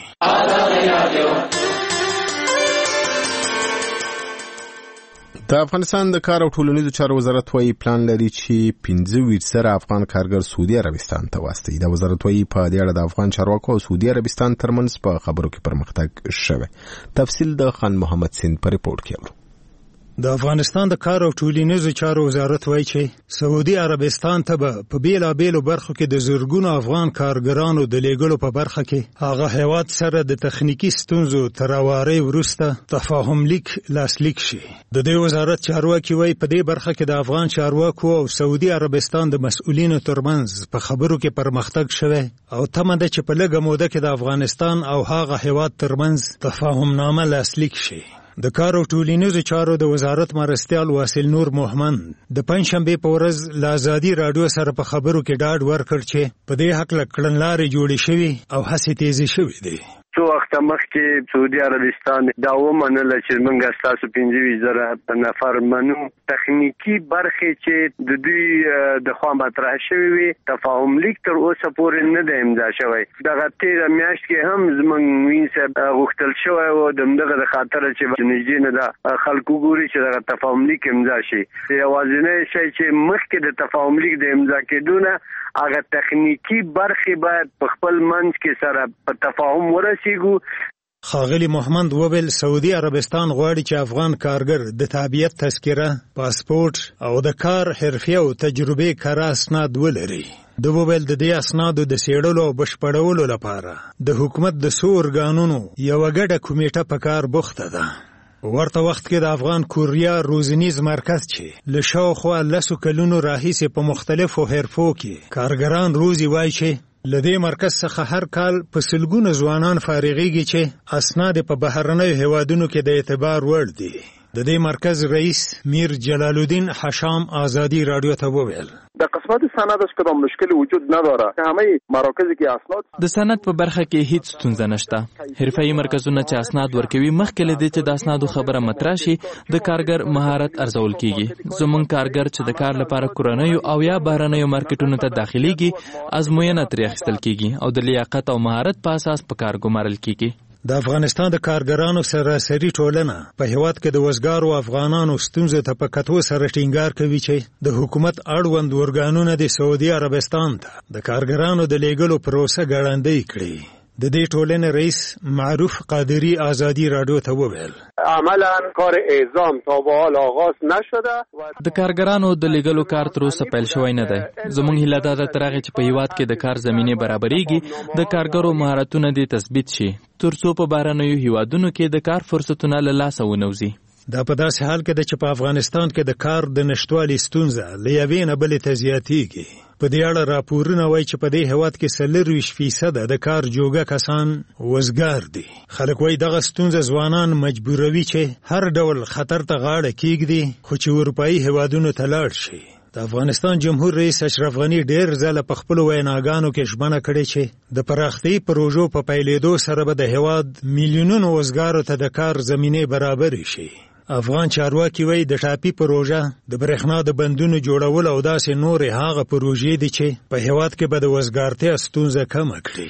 د افغانستان د کار او ټولنیزو چارو وزارت وایي پلان لري چې پنځه ویشت زره افغان کارګر سعودي عربستان ته واستوي. د وزارت وایي په دې اړه د افغان چارواکو او سعودي عربستان ترمنځ په خبرو کې پرمختګ شوی. تفصیل د خان محمد سین په ریپورت کې اورو. د افغانستان د کار او ټولنیزو چارو وزارت وایي چې سعودي عربستان ته به په بیلابیلو برخو کې د زرګونو افغان کارګرانو د لیږلو په برخه کې هغه هیواد سره د تخنیکي ستونزو تر اوارۍ وروسته تفاهم لیک لاسلیک شي. د دې وزارت چارواکي وایي په دې برخه کې د افغان چارواکو او سعودي عربستان د مسؤلینو ترمنځ په خبرو کې پرمختګ شوی او تمه ده چې په لږه موده کې د افغانستان او هغه هیواد ترمنځ تفاهم نامه لاسلیک شي. د کار او ټولنیزو چارو د وزارت مرستیال واصل نور محمد د پنځشنبې په ورځ له ازادي رادیو سره په خبرو کې ډاډ ورکړ چې په دې هکله کړنلارې جوړې شوي او هڅې تیزې شوې دي. څو وخت مخکې سعودي عربستان دا ومنله چې موږ ستاسو پنځه ویشت زره نفر منو. تخنیکي برخې چې د دوی د خوا مطرح شوي وي، تفاهم لیک تر اوسه پورې نه دی امضا شوی. دغه تېره میاشت کې هم زموږ وین صاحب غوښتل شوی و د همدغه د خاطره چې نږدې نه ده خلکو ګوري چې دغه تفاهم لیک امضا شي. یوازینی شی چې مخکې د تفاهم لیک د امضا کېدو نه هغه تخنیکی برخې باید په خپل منځ کې سره په تفاهم ورسیږو. ښاغلي محمد وویل سعودي عربستان غواړي چې افغان کارګر د تابعیت تذکره، پاسپورت او د کار حرفې او تجربې کره اسناد ولري. د وویل د دې اسنادو د څېړلو او بشپړولو لپاره د حکومت د څو ارګانونو یوه ګډه کمیټه په کار بوخته ده. ورته وخت کې د افغان کوریا روزنیز مرکز چې له شاوخوا لسو کلونو راهیسې په مختلفو حرفو کې کارګران روزي وایي چې له دې مرکز څخه هر کال په سلګونه ځوانان فارغېږي چې اسناد په بهرنیو هیوادونو کې د اعتبار وړ دي. د دې مرکز رئیس میر جلال الدین حشام آزادی رادیو ته وویل در قسمت سندش کدام مشکلی وجود نداره. همه مراکزی که اسناد د سند په برخه کې هیڅ ستونزه نشته. حرفه‌ای مرکزونه چې اسناد ورکوي مخکې له دې چې د اسنادو خبره مطرح شي د کارګر مهارت ارزول کیږي. زمونږ کارګر چې د کار لپاره کورنیو او یا بهرنیو مارکیټونو ته داخليږي ازموینه ترې اخیستل کیږي او د لیاقت او مهارت په اساس په کار ګمارل کیږي. د افغانستان د کارګرانو سراسري ټولنه په هیواد کې د وزګارو افغانانو ستونزو ته په کتو سره ټینګار کوي چې د حکومت اړوند ورګانونه د سعودي عربستان ته د کارګرانو د لیږلو پروسه ګړندۍ کړي. د دې ټولنې رئیس معروف قادری آزادی رادیو ته وویل عملا کار اعزام تا به حال آغاز نشده. د کارګرانو د لیږلو کار تر اوسه پیل شوی نه دی. زموږ هیله دا ده تر هغې چې په هیواد کې د کار زمینې برابرېږي د کارګرو مهارتونه دې تثبیت شي تر څو په بهرنیو هیوادونو کې د کار فرصتونه له لاسه ونوځي. دا په داسې حال کې ده چې په افغانستان کې د کار د نشتوالي ستونزه له یوې نه بلې ته زیاتېږي. په دې اړه راپورونه وایي چې په دې هیواد کې څلرویشت فیصده د کار جوګه کسان وزګار دي. خلک وایي دغه ستونزه ځوانان مجبوروي چې هر ډول خطر ته غاړه کېږدي خو چې اروپایي هیوادونو ته لاړ شي. د افغانستان جمهور رئیس اشرف غنی ډېر ځله په خپلو ویناګانو کې ژمنه کړې چې د پراختیايي پروژو په پیلېدو سره به د هیواد میلیونونو وزګارو ته د کار زمینې برابرې شي. افغان چارواکي وایي د ټاپي پروژه د برېښنا د بندونو جوړول او داسې نورې هغه پروژې دي چې په هیواد کې به د وزګارتیا ستونزه کمه کړي.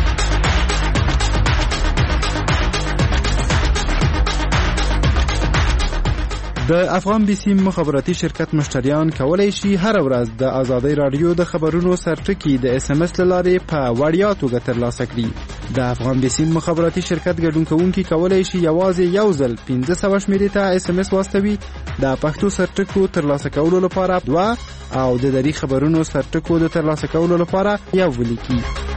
د افغان بي سي مخابراتي شرکت مشتریان کولای شي هر ورځ د آزادۍ رادیو د خبرونو سرټکی د اس ام اس لارې په وړیا توګه ترلاسه کړي. د افغان بیسیم مخابراتي شرکت ګډون کوونکي کولای شي یوازې یو ځل پنځه سوه شمیرې ته اس ام اس واستوي د پښتو سرټکو ترلاسه کولو لپاره دوه او د دری خبرونو سرټکو د ترلاسه کولو لپاره یو ولیکي.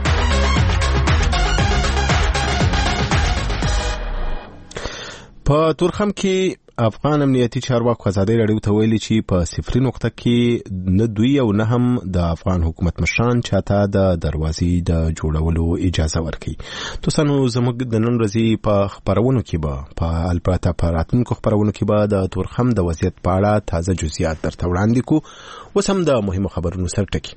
په تورخم کې افغان امنیتي چارواکو ازادي راډیو ته ویلي چې په صفري نقطه کې نه دوی او نه هم د افغان حکومت مشران چاته د دروازې د جوړولو اجازه ورکړي. تاسو زموږ د نن ورځې په خبرونو کې به په البته په راتلونکو خبرونو کې به د تورخم د وضعیت په اړه تازه جزئیات درته وړاندې کوو. اوس هم د مهمو خبرونو سر ټکی.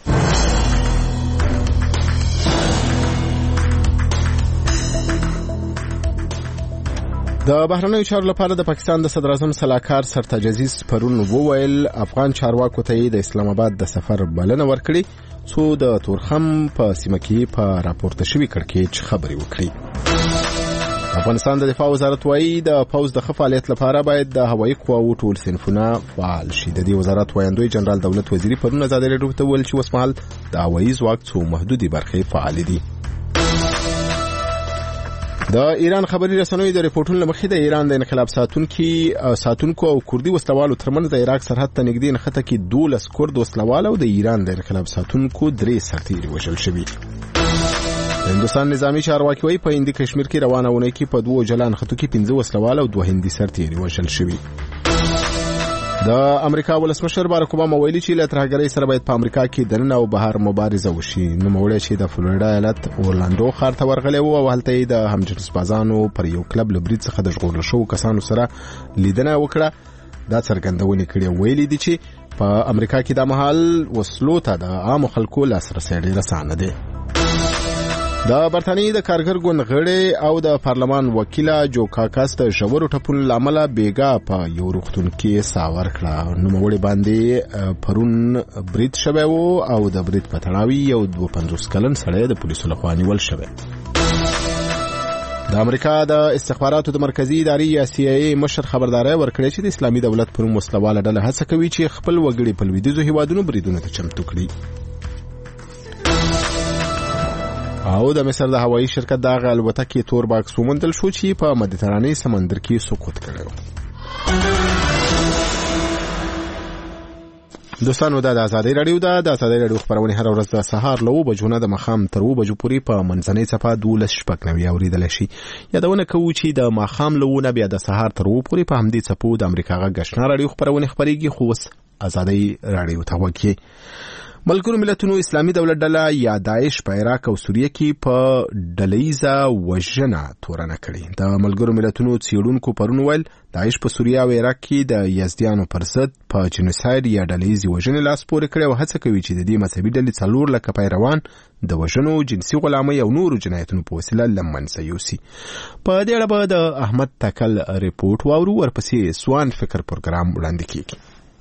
د بهرنیو چارو لپاره د پاکستان د صدر اعظم سلاکار سرتاج عزیز پرون وویل افغان چارواکو ته د اسلام آباد د سفر بلنه ورکړي څو د تورخم په سیمه کې په راپورته شوی کړکېچ خبري وکړي. افغانستان د دفاع وزارت وايي د پوز د فعالیت لپاره باید د هوایي قواو ټول صنفونه فعال شي. د دې وزارت وایندوی جنرال دولت وزیری پرون ازادي راډیو ته ویل چې وسمحال د هوایي ځواک څو محدودي برخې فعال دي. د ایران خبري رسنیو د ریپورتونو لمخې د ایران د انقلاب ساتونکو ساتونکو او کوردي وسلوالو ترمنځ د عراق سرحد ته نږدې نښته کې دولس کورد وسلوال او د ایران د انقلاب ساتونکو درې سرتیري وژل شوي. هندوستان نظامی چارواکي وايي په هندي کشمیر کې روانه ونه کې په دوه جلان خطو کې پنځه وسلوال او دوه هندي سرتیري وژل شوي. د امریکا ولسمشر باراک اوباما ویلي چې له ترهګرۍ سره باید په امریکا کې دننه او بهر مبارزه وشي. نوموړی چې د فلوریډا ایالت اورلاندو ښار ته ورغلی و او هلته یې د همجنسبازانو پر یو کلب له برید څخه د ژغورل شوو کسانو سره لیدنه وکړه. دا څرګندونې کړې ویلي دي چې په امریکا کې دا مهال وسلو ته د عامو خلکو لاسرسی ډېر اسانه دی. د برتانیې د کارګر ګوند غړي او د پارلمان وکیل جو کاکاس د ژورو ټپونو لامل بیګا په یو روغتون کې ساور کړه. نوموړی باندې پرون برید شوی و او د برید په تړاو یو دوه پنځوس کلن سړی د پولیسو لخوا نیول شوی. د امریکا د استخباراتو د مرکزی ادارې یا سی ای ای مشر خبرداري ورکړې چې د اسلامي دولت پر مسلواله ډله هڅه کوي چې خپل وګړي په لویدیځو هیوادونو بریدونو ته چمتو کړي. او د مصر د هوایي شرکت د الوتکې تور باکس وموندل شو چې په مدیترانې سمندر کې سقوط کړی. دوستانو دا د ازادي راډیو دا د ازادي راډیو خبرونه هر ورځ د سهار له اوه بجو نه د ماښام تر اوه بجو پورې په منځنۍ صفحه دولس شپږ نوي اوریدلی شي. یادونه کوو چې د ماښام له اوه نه بیا د سهار تر اوه پورې په همدې څپو د امریکا غږ آشنا راډیو خبرونه خپرېږي. خو اوس ازادي راډیو ته وګورئ. ملګرو ملتونو اسلامي دولت ډله یا داعش په عراق او سوریه کې په ډلهیزه وژنه تورنه کړې. د ملګرو ملتونو څېړونکو پرون ویل داعش په سوریه او عراق کې د یزدیانو پر ضد په جنوساید یا ډلهیزې وژنې لاس پورې کړی او هڅه کوي چې د دې مذهبي ډلې څلور لکه پیروان د وژنو، جنسي غلامۍ او نورو جنایتونو په وسیله له منځه یوسي. په دې اړه به د احمد تکل ریپورټ واورو. ورپسې سوان فکر پروګرام وړاندې کیږي.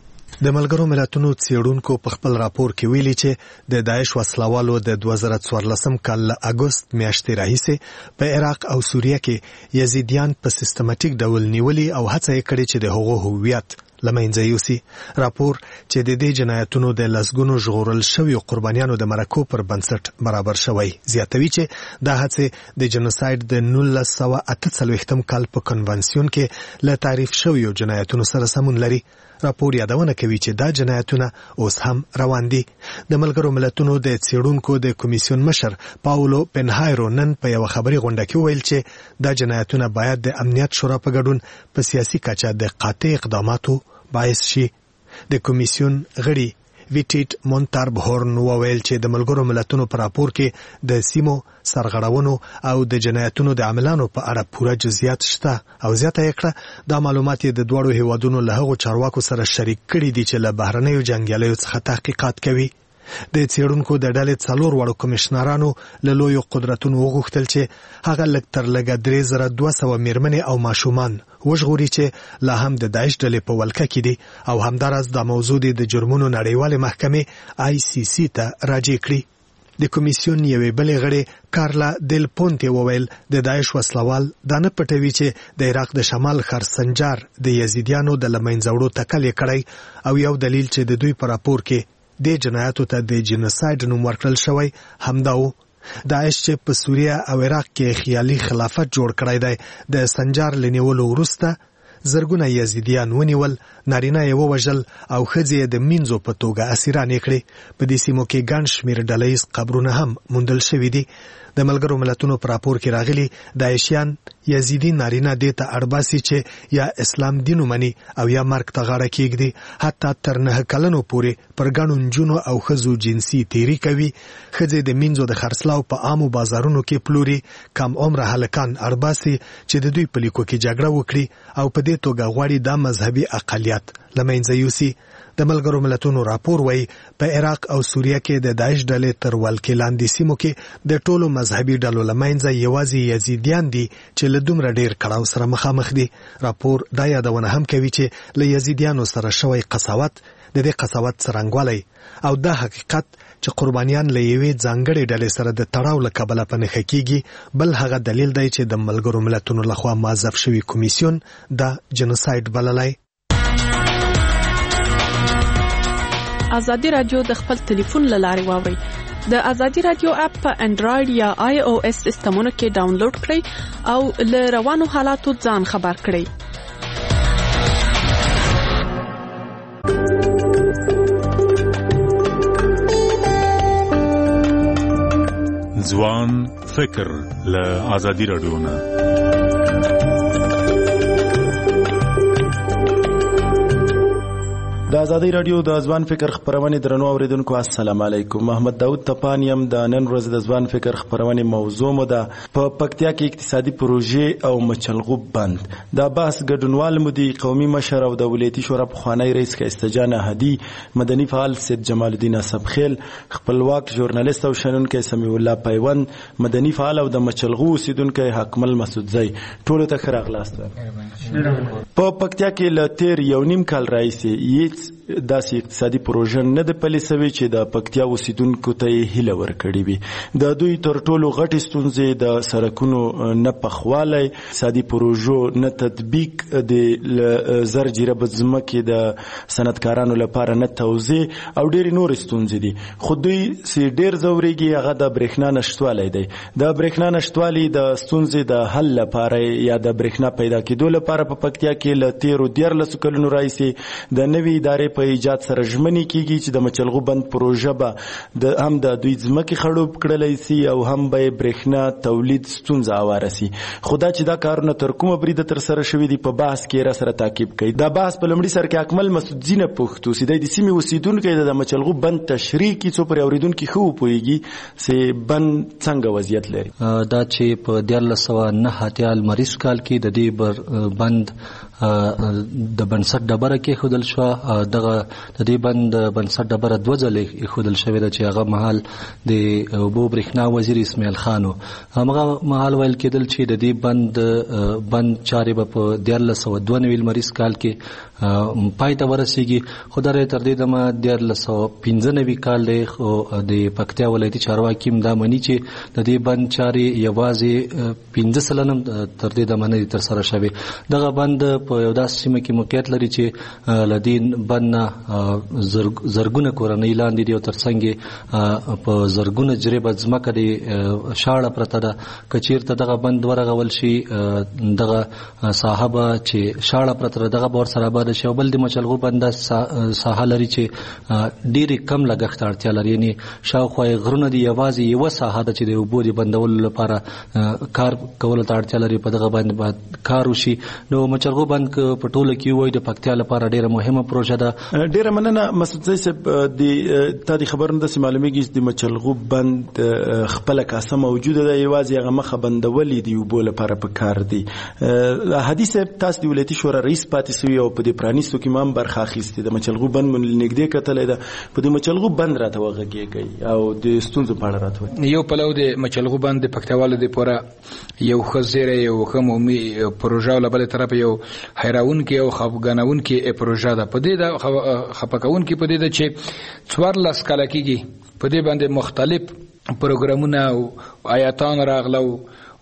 د ملګرو ملتونو څېړونکو په خپل راپور کې ویلي چې د داعش وسلوالو د دوه زره څوارلسم کال له اګوست میاشتې راهیسې په عراق او سوریه کې یزیدیان په سیستماتیک ډول نیولي او هڅه یې کړې چې د هغو هویت له منځه یوسي. راپور چې د دې جنایتونو د لسګونو ژغورل شویو قربانیانو د مرکو پر بنسټ برابر شوی زیاتوي چې دا هڅې د جنوساید د نولس سوه اته څلوېښتم کال په کنوانسیون کې له تعریف شویو جنایتونو سره سمون لري. راپور یادونه کوي چې دا جنایتونه اوس هم روان دي. د ملګرو ملتونو د څېړونکو د کمیسیون مشر پاولو پنهایرو نن په یو خبري غونډه کې ویل چې دا جنایتونه باید د امنیت شورا په ګډون په سیاسي کچه د قاطع اقداماتو باعث شي. د کمیسیون غړي ویټیټ مونتاربهورن وویل چې د ملګرو ملتونو په راپور کې د سیمو سرغړونو او د جنایتونو د عاملانو په اړه پوره جزئیات شته او زیاته یې کړه دا معلومات د دوړو هیوادونو له هغو چارواکو سره شریک کړي دي چې له بهرنیو جنګیالیو څخه تحقیقات کوي. د څېړونکو د ډلې څلور وړو کمشنرانو له لویو قدرتونو وغوښتل چې هغه لږ تر لږه درې زره دوه سوه میرمنې او ماشومان وژغوري چې لا هم د داعش ډلې په ولکه کې دي او همداراز دا موضوع د جرمونو نړیوالې محکمې آی سی سی ته راجع کړي. د کمیسیون یوې بلې غړې کارلا دل پونټي وویل د داعش وسلوال دا نه پټوي چې د عراق د شمال ښار سنجار د یزیدیانو د له منځه وړو تکل یې کړی او یو دلیل چې د دوی په راپور کې د جنایاتو ته د جنوساید نوم ورکړل شوی همدا و. داعش چې په سوریه او عراق کې خیالي خلافت جوړ کړی دی د سنجار لنیولو وروسته زرګونه یزیدیان ونیول، نارینه یې ووژل او ښځې یې د مینځو په توګه اسیرانې کړې. په دې سیمو کې ګڼ شمېر ډله قبرونه هم موندل شوي دي. د ملګرو ملتونو په راپور کې راغلي داعشیان یزیدي نارینه دې ته اړباسي چې یا اسلام دین ومني او یا مرګ ته غاړه کېږدي. حتی تر نهه کلنو پورې پر ګڼو نجونو او ښځو جنسي تیري کوي. ښځې د مینځو د خرڅلاو په عامو بازارونو کې پلوري. کم عمره هلکان اړباسي چې د دوی په لیکو کې جګړه وکړي او په دې توګه غواړي دا مذهبي اقلیت له منځه یوسي. د ملګرو ملتونو راپور وایي په عراق او سوریه کې د داعش ډلې تر ولکې لاندې سیمو کې د ټولو مذهبي ډلو له منځه یوازې یزیدیان دي چې له دومره ډېر کړاو سره مخامخ دي. راپور دا یادونه هم کوي چې له یزیدیانو سره شوی قساوت د دې قساوت څرنګوالی او دا حقیقت چې قربانیان له یوې ځانګړې ډلې سره د تړاو له کبله په نښه کېږي بل هغه دلیل دی چې د ملګرو ملتونو لخوا موظف شوي کمیسیون دا جنوساید بللی. ازادي رادیو د خپل ټلیفون له لارې واورئ. د ازادي رادیو اپ په انډرایډ یا آی او ایس سیستمونو کې ډاونلوډ کړئ او له روانو حالاتو ځان خبر کړئ. ځوان فکر له ازادي رادیو نه. د ازادي رادیو د ځوان فکر خبرونه درنو اوریدونکو السلام علیکم. محمد داود تپان یم. د نن ورځ د ځوان فکر خبرونه موضوع مو ده په پکتیا کې اقتصادي پروژې او مچلغوب بند. دا بحث ګډونوال مدي قومي مشر او د ولایتي شورا پخوانی رئیس کا استجانه هدی، مدني فعال سید جمال الدین اسبخیل، خپلواک ژورنالیست او شنونکی سمیع الله پیوند، مدني فعال او د مچلغو اوسیدونکی حکمل مسعودزی، ټولو ته ښه راغلاست. په پکتیا کې له تیر یو نیم کال راهیسې هیڅ داسې اقتصادي پروژه نه ده پلې سوې چې د پکتیا اوسیدونکو ته یې هیله ورکړې وي. د دوی تر ټولو غټې ستونزې د سړکونو نه پخوالی، اقتصادي پروژو نه تطبیق، د زر جریبه ځمکې د صنعتکارانو لپاره نه توزیع او ډېرې نورې ستونزې دي. خو دوی چې ډېر ځورېږي هغه د برېښنا نشتوالی دی. د برېښنا نشتوالی د ستونزې د حل لپاره یا د برېښنا پیدا کېدو لپاره په پکتیا کې له تېرو دیارلسو کلونو راهیسې د نوې ادارې په ایجاد سره ژمنې کیږي چې د مچلغو بند پروژه به د هم د دوی ځمکې خړوب کړلی سي او هم به برېښنا تولید ستونزه هواره سي. خو دا چې دا کارونه تر کومه بریده ترسره شوي دي په بحث کې را سره تعقیب کوي. دا بحث په لومړي سر کې اکمل مسعودزي نه پوښتو چې دی د سیمې اوسیدونکی د مچلغو بند تشریح کړي، څو پرې اورېدونکي ښه وپوهېږي چې بند څنګه وضعیت لري. دا چې په دیارلس سوه نهه اتیا لمریز کال کې د دې بند د بنسټ ډبره کې خودل شو. دغه د دې بند بنسټ ډبره دوه ځلې خودل شوې ده چې هغه مهال د اوبو برېښنا وزیر اسماعیل خان هغه مهال ویل کېدل چې د دې بند بند چارې به په دیارلس سوه دوه نوي لمریز کال کې پای ته ورسیږي. خو دا تر دې دمه دیارلس سوه پنځه نوي کال دی. خو د پکتیا ولایتي چارواکي هم دا مني چې د دې بند چارې یوازې پنځه سلنه تر دې دمه نه دي ترسره شوې. دغه بند په یو داسې سیمه کې موقعیت لري چې له دې بند نه زرګونه کورنۍ لاندې دي او ترڅنګ یې په زرګونه جریبه ځمکه د شاړه پرته ده. که چېرته دغه بند ورغول شي دغه ساحه به چې شاړه پرته ده دغه به ورسره آباده شي. او بل د مچلغو بند ساحه لري چې ډېرې کم لګښت ته اړتیا لري، یعنې شاوخوا یې غرونه دي، یوازې یوه ساحه ده چې د اوبو د بندولو لپاره کار کولو ته اړتیا لري. په دغه باندې باید کار وشي. نو مچلغو بند په ټوله کې وایي د پکتیا لپاره ډېره مهمه پروژه ده. ډېره مننه مسعودزی صاحب. د تا د خبرونو داسې معلومیږي چې د مچلغو بند خپله کاسه موجوده ده، یوازې هغه مخه بندول د اوبو لپاره په کار دي. هدي صاحب تاسو د ولایتي شورا رئیس پاتې سوي او په دې پرانیستو کې هم برخه اخیستې. د مچلغو بند مو نږدې کتلی ده. په دې مچلغو بند راته وغږېږئ او د ستونزو په اړه راته وایئ. یو پلو د مچلغو بند د پکتیاوالو دپاره یو ښه زیری، یو ښه عمومي پروژه او له بلې طرفه یو حیرانونکې او خفګانونکې پروژه ده. په دې ده خفه کوونکې په دې ده چې څوارلس کاله کېږي په دې باندې مختلف پروګرامونه او آیاتان راغله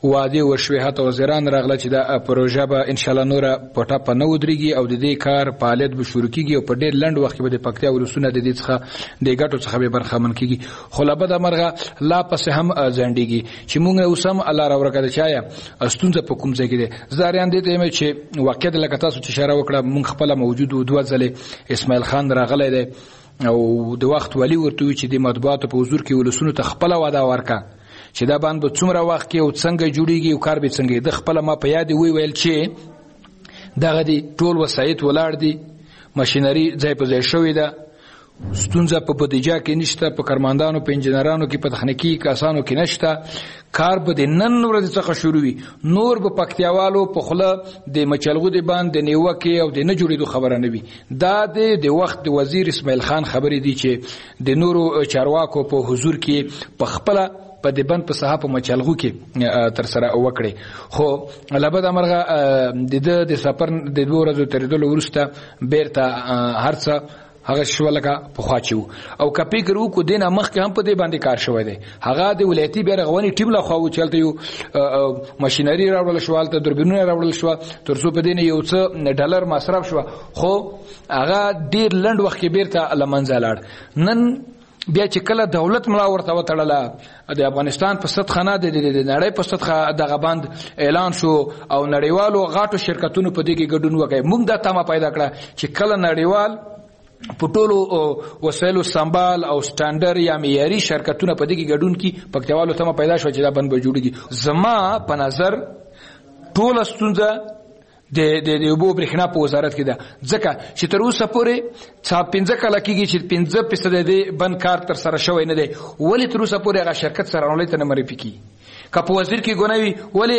وعده وشوي هته وزیران راغله چې دا پروژه به ان شاء الله نور په ټاپه نه ودرېږي او د دې کار فعالیت به شروع کیږي او په ډېر لنډ وخت کې به د پکتیا ولسونه د دې څخه د ګټو څخه به برخمن کیږي. خو لا بده مرغه لا پس هم ځنډيږي چې موږ اوس هم الله را ورکړه چایا استونزه په کوم ځای کې ده. زاریان دې ته چې واقعیت لکه تاسو چې اشاره وکړه موږ خپل موجود دوه ځله اسماعیل خان راغلی دی او د وخت ولی ورته چې د مطبوعاتو په حضور کې ولسونو ته خپل وعده ورکړه چې دا باندې څومره وخت کې او څنګه جوړیږي او کار به څنګه د خپل ما په یاد وی ویل چې دغه دي ټول وسایت ولاړ دي ماشينري ځای په ځای شوې ده ستونزه په بودیجه کې نشته په کارمندانو په انجنیرانو کې په تخنیکی کسانو کې نشته کار به د نن ورځ څخه شروع وي نور په پکتیاوالو په خله د مچلغو د باندې نیوکه او د نه جوړېدو خبره نه وي. دا د وخت د وزیر اسماعیل خان خبرې دي چې د نورو چارواکو په حضور کې په خپل په د بند په صحافه مچلغو کې تر سره وکړي. خو لابد امرغه د د سفر د دوه ورځې تر دلو ورسته بیرته هرڅه هغه شو لکه په خواچو او کپی ګرو کو دینه مخ کې هم په دې باندې کار شوی دی. هغه د ولایتي بیرغونی ټیم لا خو چلته یو ماشينري راوړل شو الته دربینونه راوړل شو ترڅو په دینه یو څه ډالر مصرف شو خو هغه ډیر لند وخت کې بیرته لمنځه لاړ. نن بیا چې کله دولت ملا ورته وتړله د افغانستان په سطحه د نړۍ په سطحه دغه باند اعلان شو او نړیوالو غاټو شرکتونو په دې کې ګډون وکړي. موږ دا تمه پیدا کړه چې کله نړیوال په ټولو وسایلو سمبال او سټانډرډ یا معیاري شرکتونه په دې کې ګډون کی پکتیوالو تمه پیدا شو چې دا بند به جوړیږي. زما په نظر ټول ستونزه د د د وبو برېښنا په وزارت کې ده ځکه چې تر اوسه پورې څا پنځه کاله کېږي چې پنځه فیصد د بند کار تر سره شوی نه دی. ولې تر اوسه پورې هغه شرکت څارنوالۍ ته نه معرفي کیږي؟ که په وزیر کې ګونوي ولې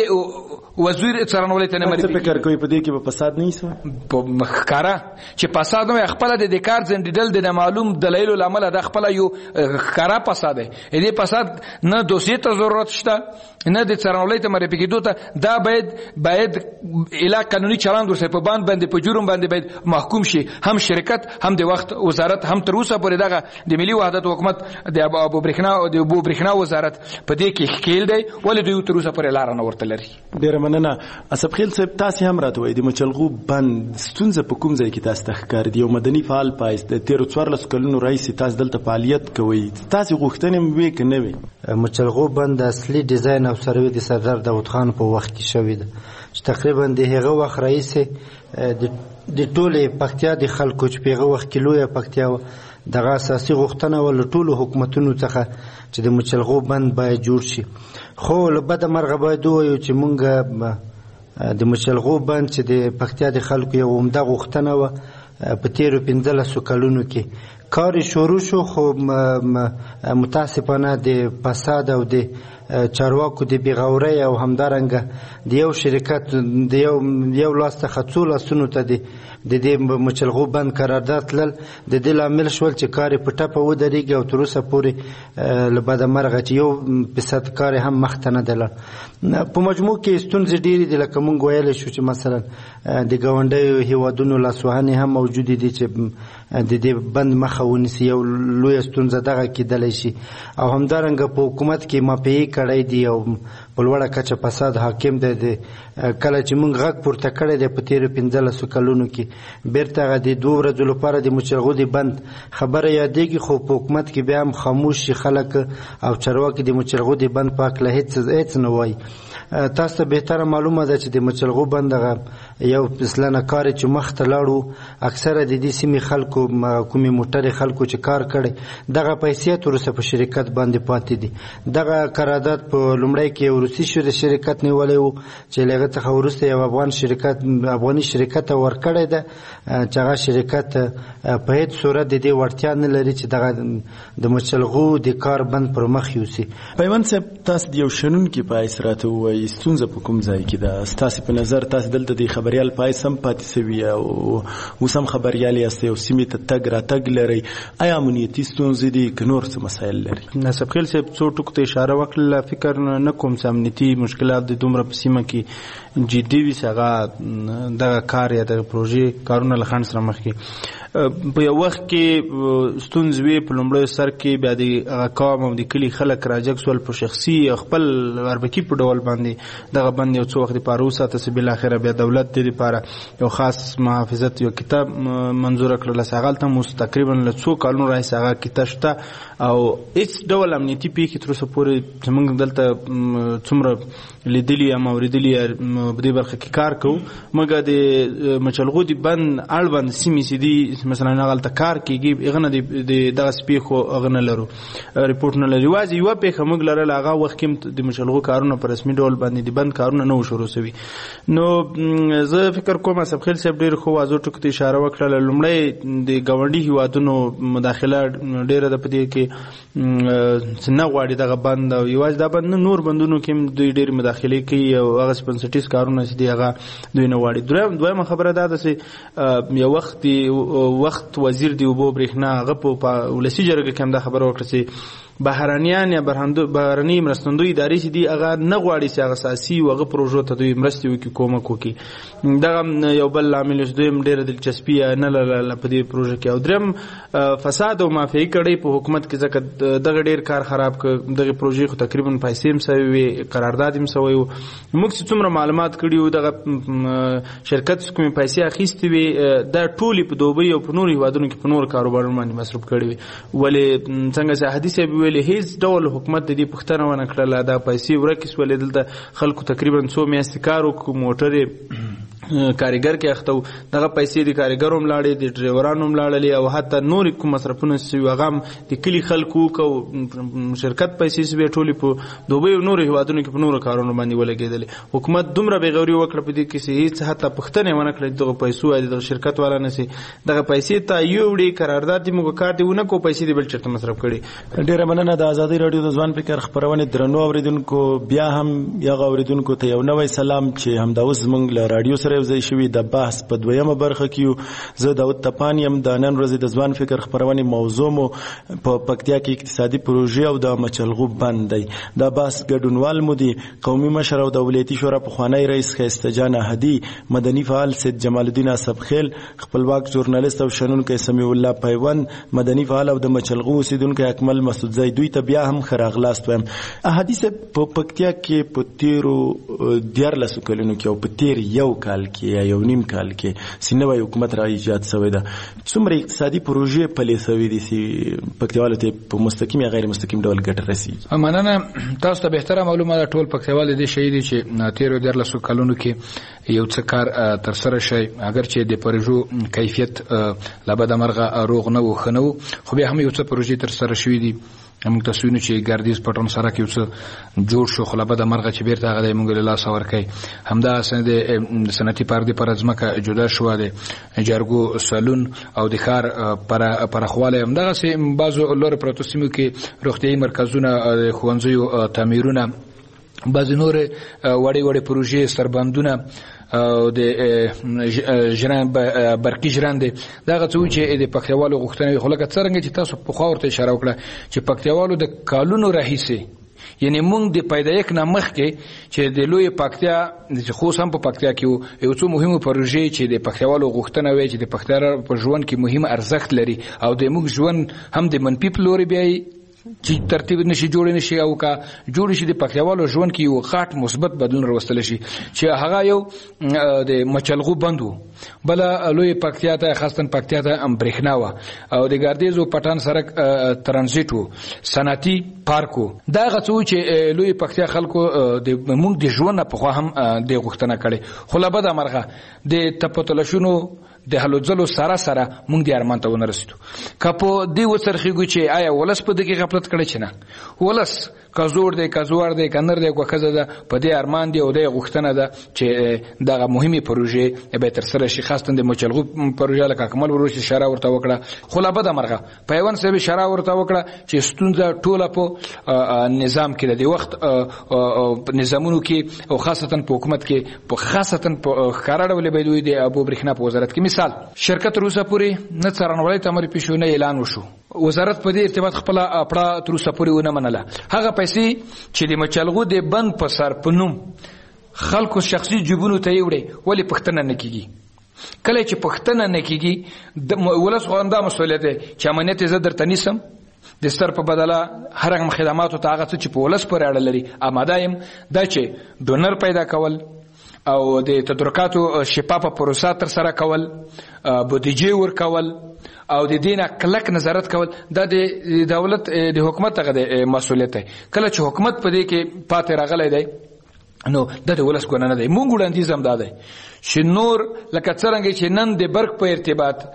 وزیر څارنوالۍ ته نه معرفي کیږي؟ فکر کوي په دې کې به فساد نه وي په مخکاره چې فساد نه خپل د کار ځندیدل د معلوم دلایلو لامل د خپل یو ښکارا فساد دی. دې فساد نه دوسیه ته ضرورت شته نه د څارنوالۍ ته معرفي کېدو ته دا باید باید اله قانوني چلند ورسره په باندې باندې په جرم باندې باید محکوم شي. هم شرکت هم د وخت وزارت هم تر اوسه پورې دغه د ملي وحدت حکومت د ابو برېښنا او د ابو برېښنا وزارت په دې کې ښکیل دی ولې دوی تر اوسه پورې لار نه ورته لري. ډیره مننه اسب خیل صاحب تاسو هم راته وایي د مچلغو بند ستونزه په کوم ځای کې تاسو ته ښکار دی؟ یو مدني فعال پایس د تیر څوارلس کلونو رئیس تاسو دلته فعالیت کوي تاسو غوښتنې وې کنه وي؟ مچلغو بند اصلي ډیزاین او سروې د سردار داود خان په وخت کې شوې ده چې تقریبا د هغه وخت رئیس د ټولې پکتیا د خلکو چې په هغه وخت کې لویه پکتیا دغه اساسي غوښتنه ول ټولو حکومتونو څخه چې د مچلغو بند باید جوړ شي. خو له بده مرغه باید ووایو چې مونږ د مچلغو بند چې د پکتیا د خلکو یو عمده غوښتنه وه په تیرو پنځلسو کلونو کې کار شروع شو خو متاسفانه د فساد او د چارواکو د بیغورۍ او همدارنګه د یو شرکت د یو یو لاس څخه څو لاسونو ته د د دې مچلغو بند قرارداد تلل د دې لامل شول چې کار په ټپه ودرېږي او تر اوسه پورې له بده مرغه چې یو فیصد کار هم مخته نه دی لاړ. په مجموع کې ستونزې ډېرې دي لکه مونږ ویلی شو چې مثلا د ګاونډیو هیوادونو لاسوهنې هم موجودې دي چې د دې بند مخه ونیسي. یو لویه ستونزه دغه کېدلی شي او همدارنګه په حکومت کې مافیایي کړی دي او په لوړه کچه فساد حاکم دی. کله چې مونږ غږ پورته کړی دی په تېرو پنځلسو کلونو کې بیرته هغه د دوه ورځو لپاره د مچلغو د بند خبره یادېږي خو په حکومت کې بیا هم خاموش شي خلک او چارواکي د مچلغو د بند په هکله هېڅ هېڅ نه وایي. تاسو ته بهتره معلومه ده چې د مچلغو بند هغه یو پسلنه کار چې مخته لاړو اکثره د دې سیمې خلکو کومې موټرې خلکو چې کار کړی دغه پیسې وروسته په شرکت باندې پاتې دي. دغه قرارداد په لومړی کې روسي شو د شرکت نیولی و چې له هغه څخه وروسته یو افغان شرکت افغاني شرکت ته ورکړی ده چې هغه شرکت په هېڅ صورت د دې وړتیا نه لري چې دغه د مچلغو د کار بند پر مخ یوسي. پیوند صاحب تاسو د یو شنونکي په حیث راته ووایي ستونزه په کوم ځای کې ده؟ ستاسو په نظر تاسو دلته د خبرې خبريال پایسم پاتې سوي او وسم خبريال یاست او سیمه ته تګ را تګ لري آیا امنیتي ستونزې دي که نور څه مسایل لري؟ نصب خیل صاحب څو ټکو ته اشاره وکړه، فکر نه کوم چې امنیتي مشکلات د دومره په سیمه کې جدي وي چې هغه دغه کار یا دغه پروژې کارونه له خنډ سره مخ کړي. په یو وخت کې ستونزې وي په لومړي سر کې، بیا د قوم او د کلي خلک راجګ سول په شخصي خپل اربکي په ډول باندې دغه باندې یو څو وخت لپاره وساته چې بالاخره بیا دولت د لپاره یو خاص محافظت یو کتاب منظور کړل. هغه ته مو تقریبا له څو کالونو راځي هغه کتاب شته او هیڅ ډول امنیتي پیښې تر اوسه پورې زموږ دلته څومره لیدلي یا اوریدلي په دې برخه کې کار کوو، مګر د مچلغو د بند اړوند سیمې چې دي مثلا هغلته کار کېږي هغه نه د دغسې پیښو هغه نه لرو، رپورټ نه لري. یوازې یوه پیښه موږ لرله، هغه وخت کې د مچلغو کارونه په رسمي ډول باندې د بند کارونه نه وو شروع سوي. نو زه فکر کوم اصف خیل صاحب ډېر ښه واضح ټکو ته اشاره وکړله. لومړی د ګاونډي هیوادونو مداخله ډېره ده په دې کې چې نه غواړي دغه بند، او یوازې دا بند نه نور بندونو کې هم دوی ډېرې مداخلې کوي او هغسې بنسټیز کارونه چې دي هغه دوی نه غواړي. دویمه خبره دا ده چې یو وخت وخت وزیر دی اوبو برېښنا هغه په ولسي جرګه کې هم دا خبره وکړه چې بهرانیان یا بهرني مرستندوی ادارې چې دي هغه نه غواړي چې هغه اساسي او هغه پروژو ته دوی مرستې وکړي، کومک وکړي. دغه یو بل لامل چې دوی ډېره دلچسپي نه لرله په دې پروژه کې. او دریم فساد او مافیایي کړۍ په حکومت کې، ځکه دغه ډېر کار خراب کړ. دغه پروژې خو تقریبا پیسې هم سوي وې، قرارداد هم سوی و. موږ چې څومره معلومات کړي وو دغه شرکت چې کومې پیسې اخیستې وې دا ټولې په دوبۍ او په نورو هېوادونو کې په نورو کاروبارونو باندې مصرف کړي وې. ولې څنګه چې احادي صاحب ویلې هیڅ ډول حکومت د دې پوښتنه ونه کړله، دا پیسې ورکې سولې. دلته خلکو تقریبا څو میاشتې کار وکړو، موټرې کاریګر کې اخته و، دغه پیسې د کاریګرو هم لاړې، د ډریورانو هم لاړلې، او حتی نورې کوم مصرفونه چې هغه هم د کلي خلکو وکړو. شرکت پیسې چې ټولې په دوبۍ او نورو هېوادونو کې په نورو کارونو باندې ولګېدلې. حکومت دومره بېغوري وکړه په دې کې چې هېڅ حتی پوښتنه یې ونه کړه دغه پیسو یا دغه شرکت والا نه چې دغه پیسې ته یوړې قرارداد دې موږ کار دې ونه کړو، پیسې دې بل چېرته مصرف کړي. ډېره مننه. د ازادي راډیو د ځوان فکر خپرونې درنو اورېدونکو، بیا هم یغه اورېدونکو ته یو نوی سلام چې همدا اوس زموږ له راډیو سره یوځای شوي د بحث په دویمه برخه کې یو. زه داود تپان یم. د نن ورځې د ځوان فکر خپرونې موضوع مو په پکتیا کې اقتصادي پروژې او د مچلغو بند دی. دا بحث ګډونوال مو دي قومي مشر او د ولایتي شورا پخوانی رئیس ښایسته جان احدي، مدني فعال سید جمال الدین اصف خیل، خپلواک ژورنالیست او شنونکی سمیع الله پیوند، مدني فعال او د مچلغو اوسیدونکی اکمل مسعودزی. دوی ته بیا هم ښه راغلاست وایم. احدي صاحب، په پکتیا کې په تېرو دیارلسو کلونو کې او په تېر یو کال کې یا یو نیم کال کې چې نوی حکومت را ایجاد سوی ده، څومره اقتصادي پروژې پلې سوي دي چې پکتیوالو ته په مستقیم یا غیر مستقیم ډول ګټه رسېږي؟ مننه. تاسو ته بهتره معلومه ده ټول پکتیوال دې شی دي چې تېرو دیارلسو کلونو کې یو څه کار ترسره شي، اگر چې د پروژو کیفیت له بده مرغه روغ نه و ښه نه و، خو بیا هم یو څه پروژې ترسره شوي دي. موږ تاسو وینو چې ګردیز پټن سره کې یو څه جوړ شو، خو له بده مرغه چې بیرته هغه د موږ له لاسه ورکوي. همدا د صنعتي پارک د پر ځمکه جدا شوه، د جرګو سالون او د ښار پراخوالی همدغسې بعضو لرو پرتو سیمو کې روغتیایي مرکزونه، د ښوونځیو تعمیرونه، بعضې نورې وړې وړې پروژې، سربندونه او د ژرند برقي ژرندې، دغه څه و چې د پکتیوالو غوښتنه وي. خو لکه څرنګه چې تاسو پخوا ورته اشاره وکړه چې پکتیوالو د کالونو راهیسې، یعنې موږ د پیدایښت نه مخکې چې د لوی پکتیا چې خوست هم په پکتیا کې و، یو څو مهمو پروژې چې د پکتیوالو غوښتنه وي چې د پکتیا په ژوند کې مهم ارزښت لري او د موږ ژوند هم د منفي په لوري بیایي چې ترتیب نشي جوړ نشي او کا جوړ شي د پکتیوالو ژوند کې یو غاټ مثبت بدلون راوستل شي چې هغه یو د مچلغو بندو بل لوی پکتیا ته خاصتن پکتیا ته برېښنا و او د ګاردیز او پټان سړک ترانزیت و صنعتي پارکو دا غڅو چې لوی پکتیا خلکو د موږ د ژوند په خوا هم د غوښتنه کړي خو لا بده مرغه د تپتلشونو د هلو ځلو سره سره موږ د ارمان ته ونه رسیدو. که په دې وڅرخېږو چې آیا ولس په دغه غفلت کړی چې نه ولس کزور دی کزوار دی کنر دی کو کزه ده په دې ارمان دی او د غوښتنه ده چې دغه مهمه پروژې به تر سره شي خاصه د مچلغو پروژه لکه کمال وروسته اشاره ورته وکړه خو لا بده مرغه پیوند سبي اشاره ورته وکړه چې ستونزه ټوله په نظام کې د وخت نظامونو کې او خاصه په حکومت کې په خاصه په خاراډول به دوی د ابو برېښنا په وزارت کې مثال شرکت روسه پوری نه څرنوړی تمر پښونه اعلان وشو وزارت په دې ارتباط خپل اپړه تر اوسه پورې ونه منله هغه پیسې چې د مچلغو د بند په سر په نوم خلکو شخصي جیبونو ته یوړي ولی پښتنه نه کیږي کله چې پښتنه نه کیږي د ولس غونډه مسولیت چې امانت زه درته نیسم د سر په بدله هر هغه خدماتو ته هغه چې په ولس پورې اړه لري آماده یم دا چې ډونر پیدا کول او د تدارکاتو شفافه پروسه تر سره کول بودیجه ورکول او د دینه کلک نظارت کول دا د دولت د حکومت هغه د مسولیت دی کله چې حکومت په دې کې پاتې راغلی دی نو د ولس ګونه نه دی مونږ وړاندیز هم دا دی چې نور لکه څنګه چې نن د برق په ارتباط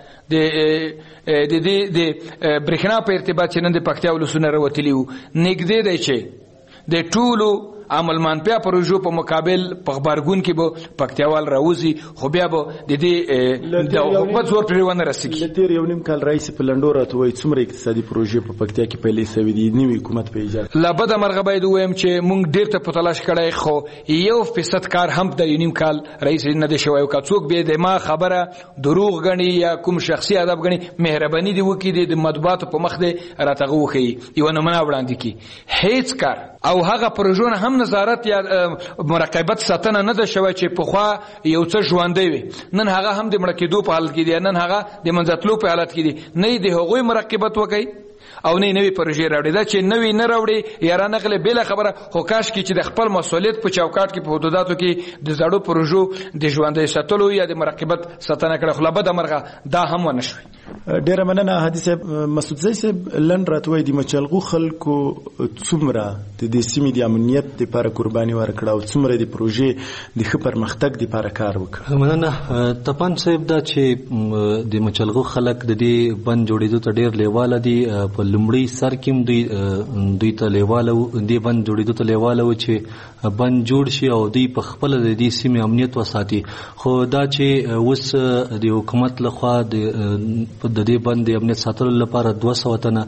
د د د برېښنا په ارتباط چې نن د پکتیا ولسونه راوتلی وو نږدې دی چې د ټولو عملمان په پروژو په مقابل په خبرګون کې به پکتیاوال راوځي خو بیا به د دې د حکومت زور پرې ونه رسیږي لتیر یو نیم کال رئیس په لندور ته وایي څومره اقتصادي پروژې په پکتیا کې پیلې سوي دي نوی حکومت په ایجاد لا بده مرغه باید وایم چې مونږ ډیر ته په تلاش کړای خو یو فیصد کار هم د یو نیم کال رئیس نه دی شوی او که څوک به د ما خبره دروغ غني یا کوم شخصي ادب غني مهرباني دی وکړي د مطبوعات په مخ دی راتغه وخی یو نمونه وړاندې کی هیڅ کار او هغه پروژونه هم نظارت یا مراقبت ساتنه نه ده شوی چې په خوا یو څه ژوندې وي نن هغه هم د مړ کېدو په حالت کې دي نن هغه د منځتلو په حالت کې دي نه د هغوی مراقبت وکړي او نه نوې پروژې راوړي دا چې نوې نه راوړي یا رانغله بل خبره خو کاش کې چې د خپل مسولیت په چوکاټ کې په حدوداتو کې د زړو پروژو د ژوندۍ ساتلو یا د مراقبت ساتنه کړه خو لا بده مرغه دا هم ونه شوی ډیره مننه حدیث مسعود زئی صاحب لند راتوي د مچلغو خلکو څومره د دې سیمې د امنیت لپاره قرباني ورکړه او څومره د پروژې د ښه پرمختګ لپاره کار وکړ مننه تپان صاحب دا چې د مچلغو خلک د دې بند جوړېدو ته ډیر لیواله دي په لومړی سر کې دوی دوی ته لیواله دی بند جوړېدو ته لیواله و چې بند جوړ شي او دوی په خپل د دې سیمې امنیت وساتي خو دا چې اوس د حکومت لخوا د د دې بند امنیت ساتلو لپاره دوه سوه تنه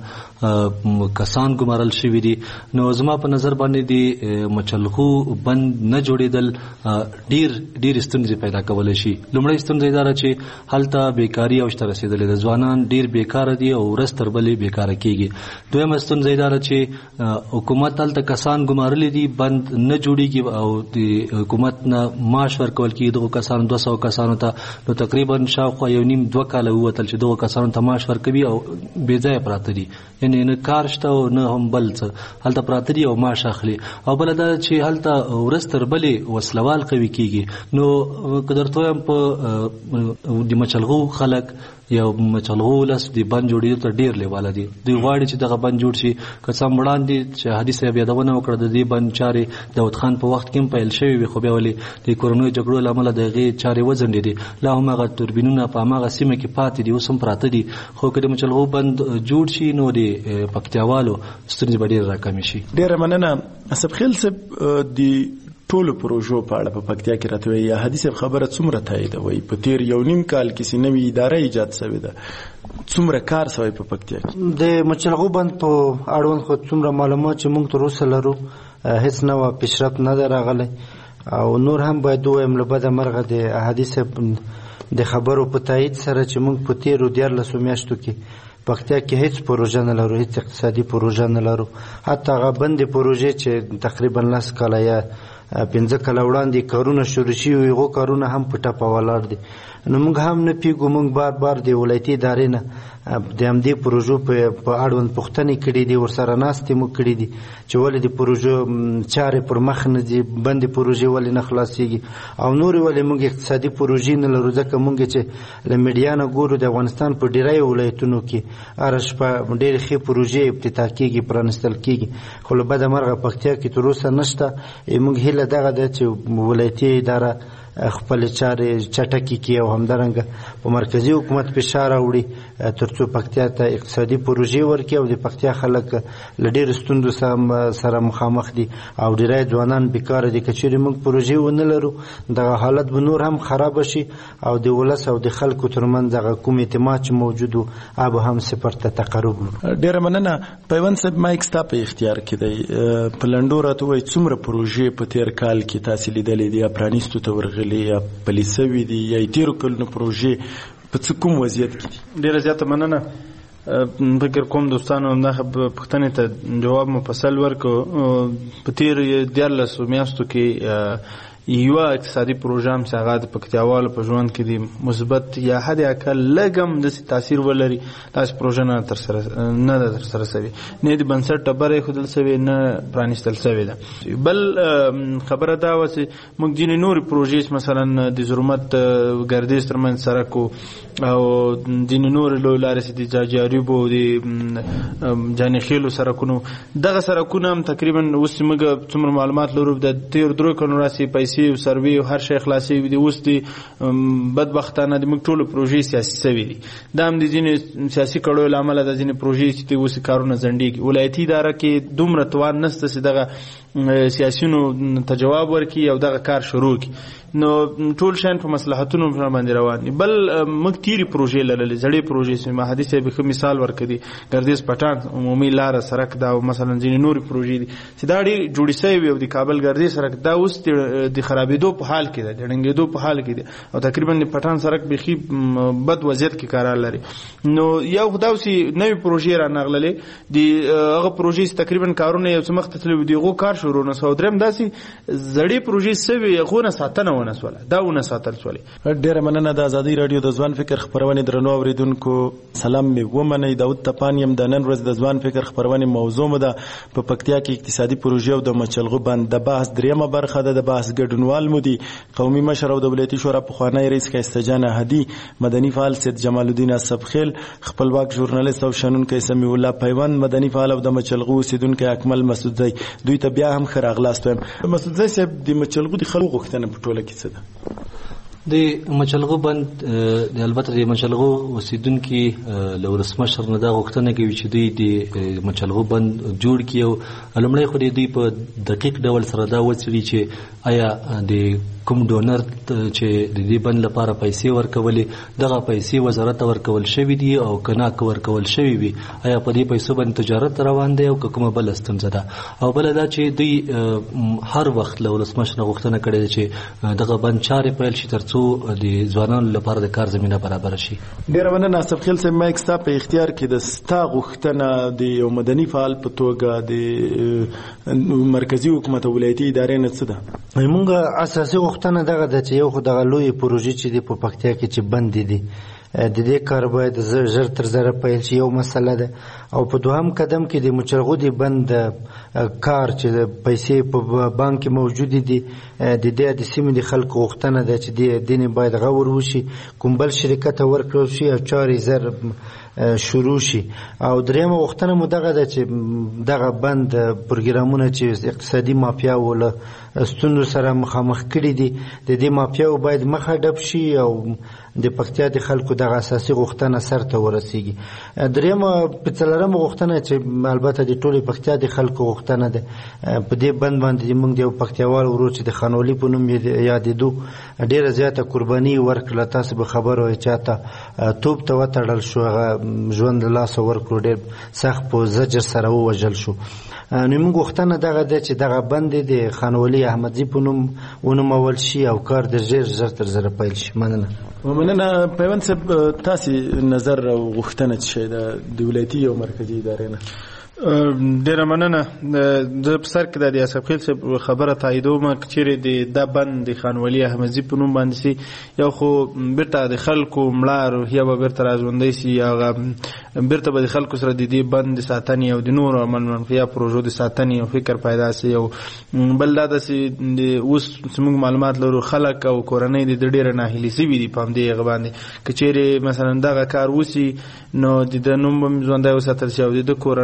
کسان ګمارل شوي دي نو زما په نظر باندې د مچلغو بند نه جوړېدل ډیر ډیر ستونزې پیدا کولی شي لومړی ستونزه دا ده چې هلته بیکاري اوج ته رسېدلې ده ځوانان ډیر بیکاره دي او ورځ تر بلې بیکاره کېږي دویمه ستونزه دا ده چې حکومت هلته کسان ګمارلی دي بند نه جوړېږي او د حکومت نه معاش ورکول کېږي دغو کسانو دوه سوه کسانو ته نو تقریبا شاوخوا یو نیم دوه کاله ووتل چې دغو کسانو ته معاش ورکوي او بې ځایه پراته دي یعنې نه کار شته او نه هم بل څه هلته پراته دي او معاش اخلي او بله دا چې هلته ورځ تر بلې وسلوال قوي کېږي نو که درته وایم په د مچلغو خلک یا مچلغو ولس د بند جوړېدو ته ډېر لیواله دي دوی غواړي چې دغه بند جوړ شي که څه هم وړاندې چې حدیث صاحب یادونه وکړه د دې بند چارې داود خان په وخت کې هم پیل شوې وي خو بیا ولې د کورنیو جګړو له امله د هغې چارې وځنډېدې لا هم هغه توربینونه په هماغه سیمه کې پاتې دي اوس هم پراته دي خو که د مچلغو بند جوړ شي نو د پکتیاوالو ستونزې به ډېرې راکمې شي. ډېره مننه اسب خیل صاحب د ټولو پروژو په اړه په پکتیا کې راته وایي یا حدیث خبره څومره تاییدوي په تیر یو نیم کال کې چې نوې اداره ایجاد شوې ده څومره کار شوی په پکتیا کې د مچلغو بند په اړوند خو څومره معلومات چې موږ تر اوسه لرو هیڅ نوع پیشرفت نه ده راغلی او نور هم باید ووایم له بده مرغه د حدیث د خبرو په تایید سره چې موږ په تیرو دیارلسو میاشتو کې پکتیا کې هیڅ پروژه نه لرو هیڅ اقتصادي پروژه نه لرو حتی هغه بندې پروژې چې تقریبا لس کاله یا پنځه کاله وړاندې کارونه شروع شوي هغو کارونه هم په ټپه ولاړ دي نو موږ هم نه پیږو موږ بار بار د ولایتي ادارې نه د همدې پروژو په اړوند پوښتنې کړي دي ورسره ناستې مو کړي دي چې ولې د پروژو چارې پر مخ نه ځي بندې پروژې ولې نه خلاصېږي او نورې ولې موږ اقتصادي پروژې نه لرو ځکه موږ چې له میډیا نه ګورو د افغانستان په ډېری ولایتونو کې هره شپه ډېرې ښې پروژې افتتاح کېږي پرانستل کېږي خو له بده مرغه پکتیا کې تر اوسه نشته موږ هیله دغه ده چې ولایتي اداره خپل چارې چټکې کړي او همدارنګه په مرکزی حکومت فشار راوړي ترڅو پکتیا ته اقتصادي پروژې ورکړي او د پکتیا خلک له ډېرو ستونزو سره مخامخ دي او ډېری ځوانان بیکاره دي. که چېرې موږ پروژې ونه لرو دغه حالت به نور هم خراب شي او د ولس او د خلکو ترمنځ هغه کوم اعتماد چې موجود و هغه هم صفر ته تقرب کړو. ډېره مننه. پیوند صاحب مایک ستا په اختیار کې دی. په لنډو راته ووایئ څومره پروژې په تېر کال کې تاسې لیدلې دي یا پرانیستو ته ورغلې یا پلي سوي دي یا یې تېرو کلونو پروژې په څه کوم وضعیت کې دي؟ ډېره زیاته مننه. فکر کوم دوستانو همدغه پوښتنې ته جواب مفصل ورکړو. په تېرو دیارلسو میاشتو کې یوه اقتصادي پروژه هم چې هغه د پکتیاوالو په ژوند کې د مثبت یا حد اقل لږ هم داسې تاثیر ولري داسې پروژه نه ترسره نه ده ترسره سوې، نه د بنسټ ډبره ایښودل سوې نه پرانیستل سوې ده. بل خبره دا وه چې موږ ځینې نورې پروژې مثلا د ظلمت ګردیز ترمنځ سړک او ځینې نورې لویې لارې چې د جاجاریب او د جانخیلو سړکونو دغه سړکونه هم تقریبا اوس چې موږ څومره معلومات لرو د تېرو درې کلونو راسې پیسې او سروې او هر شی خلاصې دي. اوس د بدبختانه د موږ ټولو پروژې سیاسي سوي دي. دا هم د ځینې سیاسي کړیو له امله د ځینې پروژې چې دي اوس کارونه ځنډېږي. ولایتي اداره کې دومره توان نشته چې دغه سیاسیونو ته جواب ورکړي او دغه کار شروع کړي. نو ټول شیان په مصلحتونو باندې روان دي. بل موږ تیرې پروژې لرلې، زړې پروژې چې مهدي صاحب ښه مثال ورکړي، ګردیز پټان عمومي لاره سړک دا او مثلا ځینې نورې پروژې دي چې دا ډېرې جوړې سوي او د کابل ګردیز سړک دا اوس د خرابېدو په حال کې ده، د ړنګېدو په حال کې ده او تقریبا د پټان سړک بیخي بد وضعیت کې کار لري. نو یو خو داسې نوې پروژې رانغللې د هغه پروژې چې تقریبا کارونه یو څه مخته تللي د هغو کار شروع نه سو. درېیم داسې زړې پروژې سوي هغو نه ساتنه ونه سوله، دا ونه ساتل سولې. ډېره مننه. د ازادي راډیو د ځوان فکر خپرونې درنو اورېدونکو سلام مې ومنئ. داود تپان یم. د نن ورځ د ځوان فکر خپرونې موضوع مو ده په پکتیا کې اقتصادي پروژې او د مچلغو بند. د بحث درېیمه برخه ده. د بحث ګډونوال مو دي قومي مشر او د ولایتي شورا پخوانی رئیس ښایسته جان احدي، مدني فعال سید جمال الدین اصفخیل، خپلواک ژورنالیست او شنونکی سمیع الله پیوند، مدني فعال او د مچلغو اوسیدونکی اکمل مسعودزی. دوی ته بیا هم ښه راغلاست وایم. مسعودزی صاحب د مچلغو د خلکو غوښتنه په ټوله کې څه ده؟ د مچلغو بند البته د مچلغو اوسیدونکي له ولسمشر نه دا غوښتنه کوي چې دوی د مچلغو بند جوړ کړي او لومړی خو دوی په دقیق ډول سره دا وڅېړي چې آیا د کوم ډونر چې د دې بند لپاره پیسې ورکولې دغه پیسې وزارت ته ورکول شوي دي او که نه که ورکول شوي وي آیا په دې پیسو باندې تجارت روان دی او که کومه بله ستونزه ده. او بله دا چې دوی هر وخت له ولسمشر نه غوښتنه کړې ده چې دغه بند چارې پیل شي تر څو د ځوانانو لپاره د کار زمینه برابره شي. ډېره مننه. اصفخیل صاحب مایک ستا په اختیار کې د ستا غوښتنه د یو مدني فعال په توګه د مرکزي حکومت او ولایتي ادارې نه څه ده؟ موږ اساسي غوښتنه دغه ده چې یو خو دغه لویې پروژې چې دي په پکتیا کې چې بندې دي د دې کار باید ژر تر ژره پیل شي، یو مسله ده. او په دوهم قدم کې د مچلغو د بند کار چې پیسې په بانک کې موجودې دي د دې د سیمې د خلکو غوښتنه ده چې د دې باید غور وشي، کوم بل شرکت ته ورکړل شي او چارې زر شروع شي. او درېیمه غوښتنه مو دغه ده چې دغه بند پروګرامونه چې اقتصادي مافیاو له ستونزو سره مخامخ کړي دي د دې مافیاو باید مخه ډب شي او د پکتیا د خلکو دغه اساسي غوښتنه سر ته ورسیږي. درېیمه په څلورمه غوښتنه چې البته د ټولې پکتیا د خلکو غوښتنه ده په دې بند باندې موږ د یو پکتیاوال ورور چې د خانولي په نوم یادېدو ډېره زیاته قرباني ورکړله. تاسو به خبر وئ چاته توپ ته وتړل شو، هغه ژوند له لاسه ورکړو، ډېر سخت په زجر سره ووژل شو. نو موږ غوښتنه دغه ده چې دغه بند د خانولي احمدزي په نوم ونومول شي او کار د ژر ژر تر ژره پیل شي. مننه. مننه. پیوند صاحب تاسې نظر او غوښتنه څه شی ده د ولایتي او مرکزي ادارې نه؟ ډېره مننه. زه په سر کې د اصفخیل صاحب خبره تاییدوم که چیرې د دا بند د خانولي احمدزي په نوم باندې سي یو خو بیرته د خلکو مړه روحیه به بیرته راژوندی سي، هغه بیرته به د خلکو سره د دې بند د ساتنې او د نورو منفیه پروژو د ساتنې او فکر پیدا سي. او بل دا داسې اوس زموږ معلومات لرو خلک او کورنۍ د ډېره ناهیلي سوي دي په همدې هغه باندې که چیرې مثلا دغه کار وسي نو د ده نوم به ژوندی وساتل شي او د ده کورنۍ او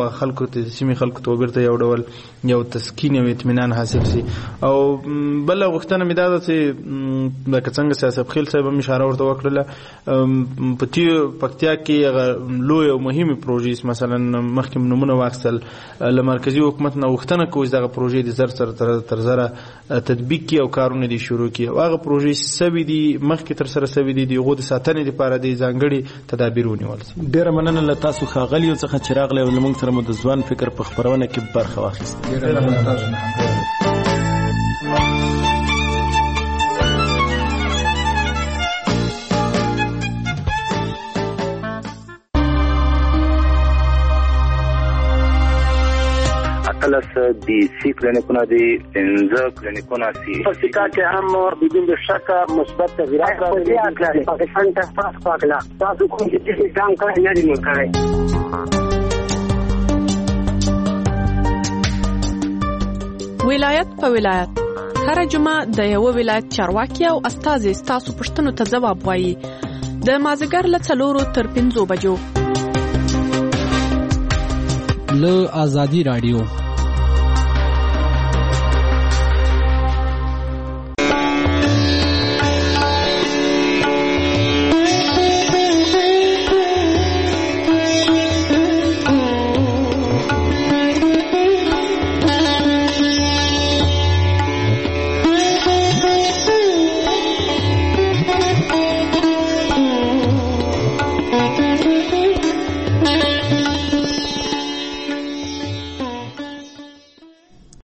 خلکو ته سیمې خلکو ته وګرځي یو ډول یو تسکین او اطمینان حاصل شي. او بل غوښتنه مې دا ده چې لکه څنګه سیاست خیل صاحب هم اشاره ورته وکړله په پکتیا کې لوی او مهمه پروژې مثلا مخکې نمونه واخیستل له مرکزي حکومت نه غوښتنه کوي چې دغه پروژې د زر سره تر زره تطبیق کړي او کارونه دي شروع کړي. هغه پروژې سوي دي مخکې تر سره سوي دي دغه د ساتنې لپاره د ځانګړي تدابیر ونیول. ډیره مننه له تاسو ښاغلیو څخه چې راغلی او موږ سره مو د ځوان فکر په خپرونه کې برخه واخیسته. ډیره مننه تاسو نه اتلس دی سی کلینیکونه دی پنځه کلینیکونه سی په سیکا کې هم بدون شک مثبت تغیرات راغلي دي. پاکستان ته پاس پاکلا تاسو کوم چې کام کوي نه دی مکرای. ولایت په ولایت هر جمعه د یو ولایت چارواکي او استازي تاسو پښتنو ته ځواب وایي د مازیګر له څلورو تر پنځو بجو له آزادي رادیو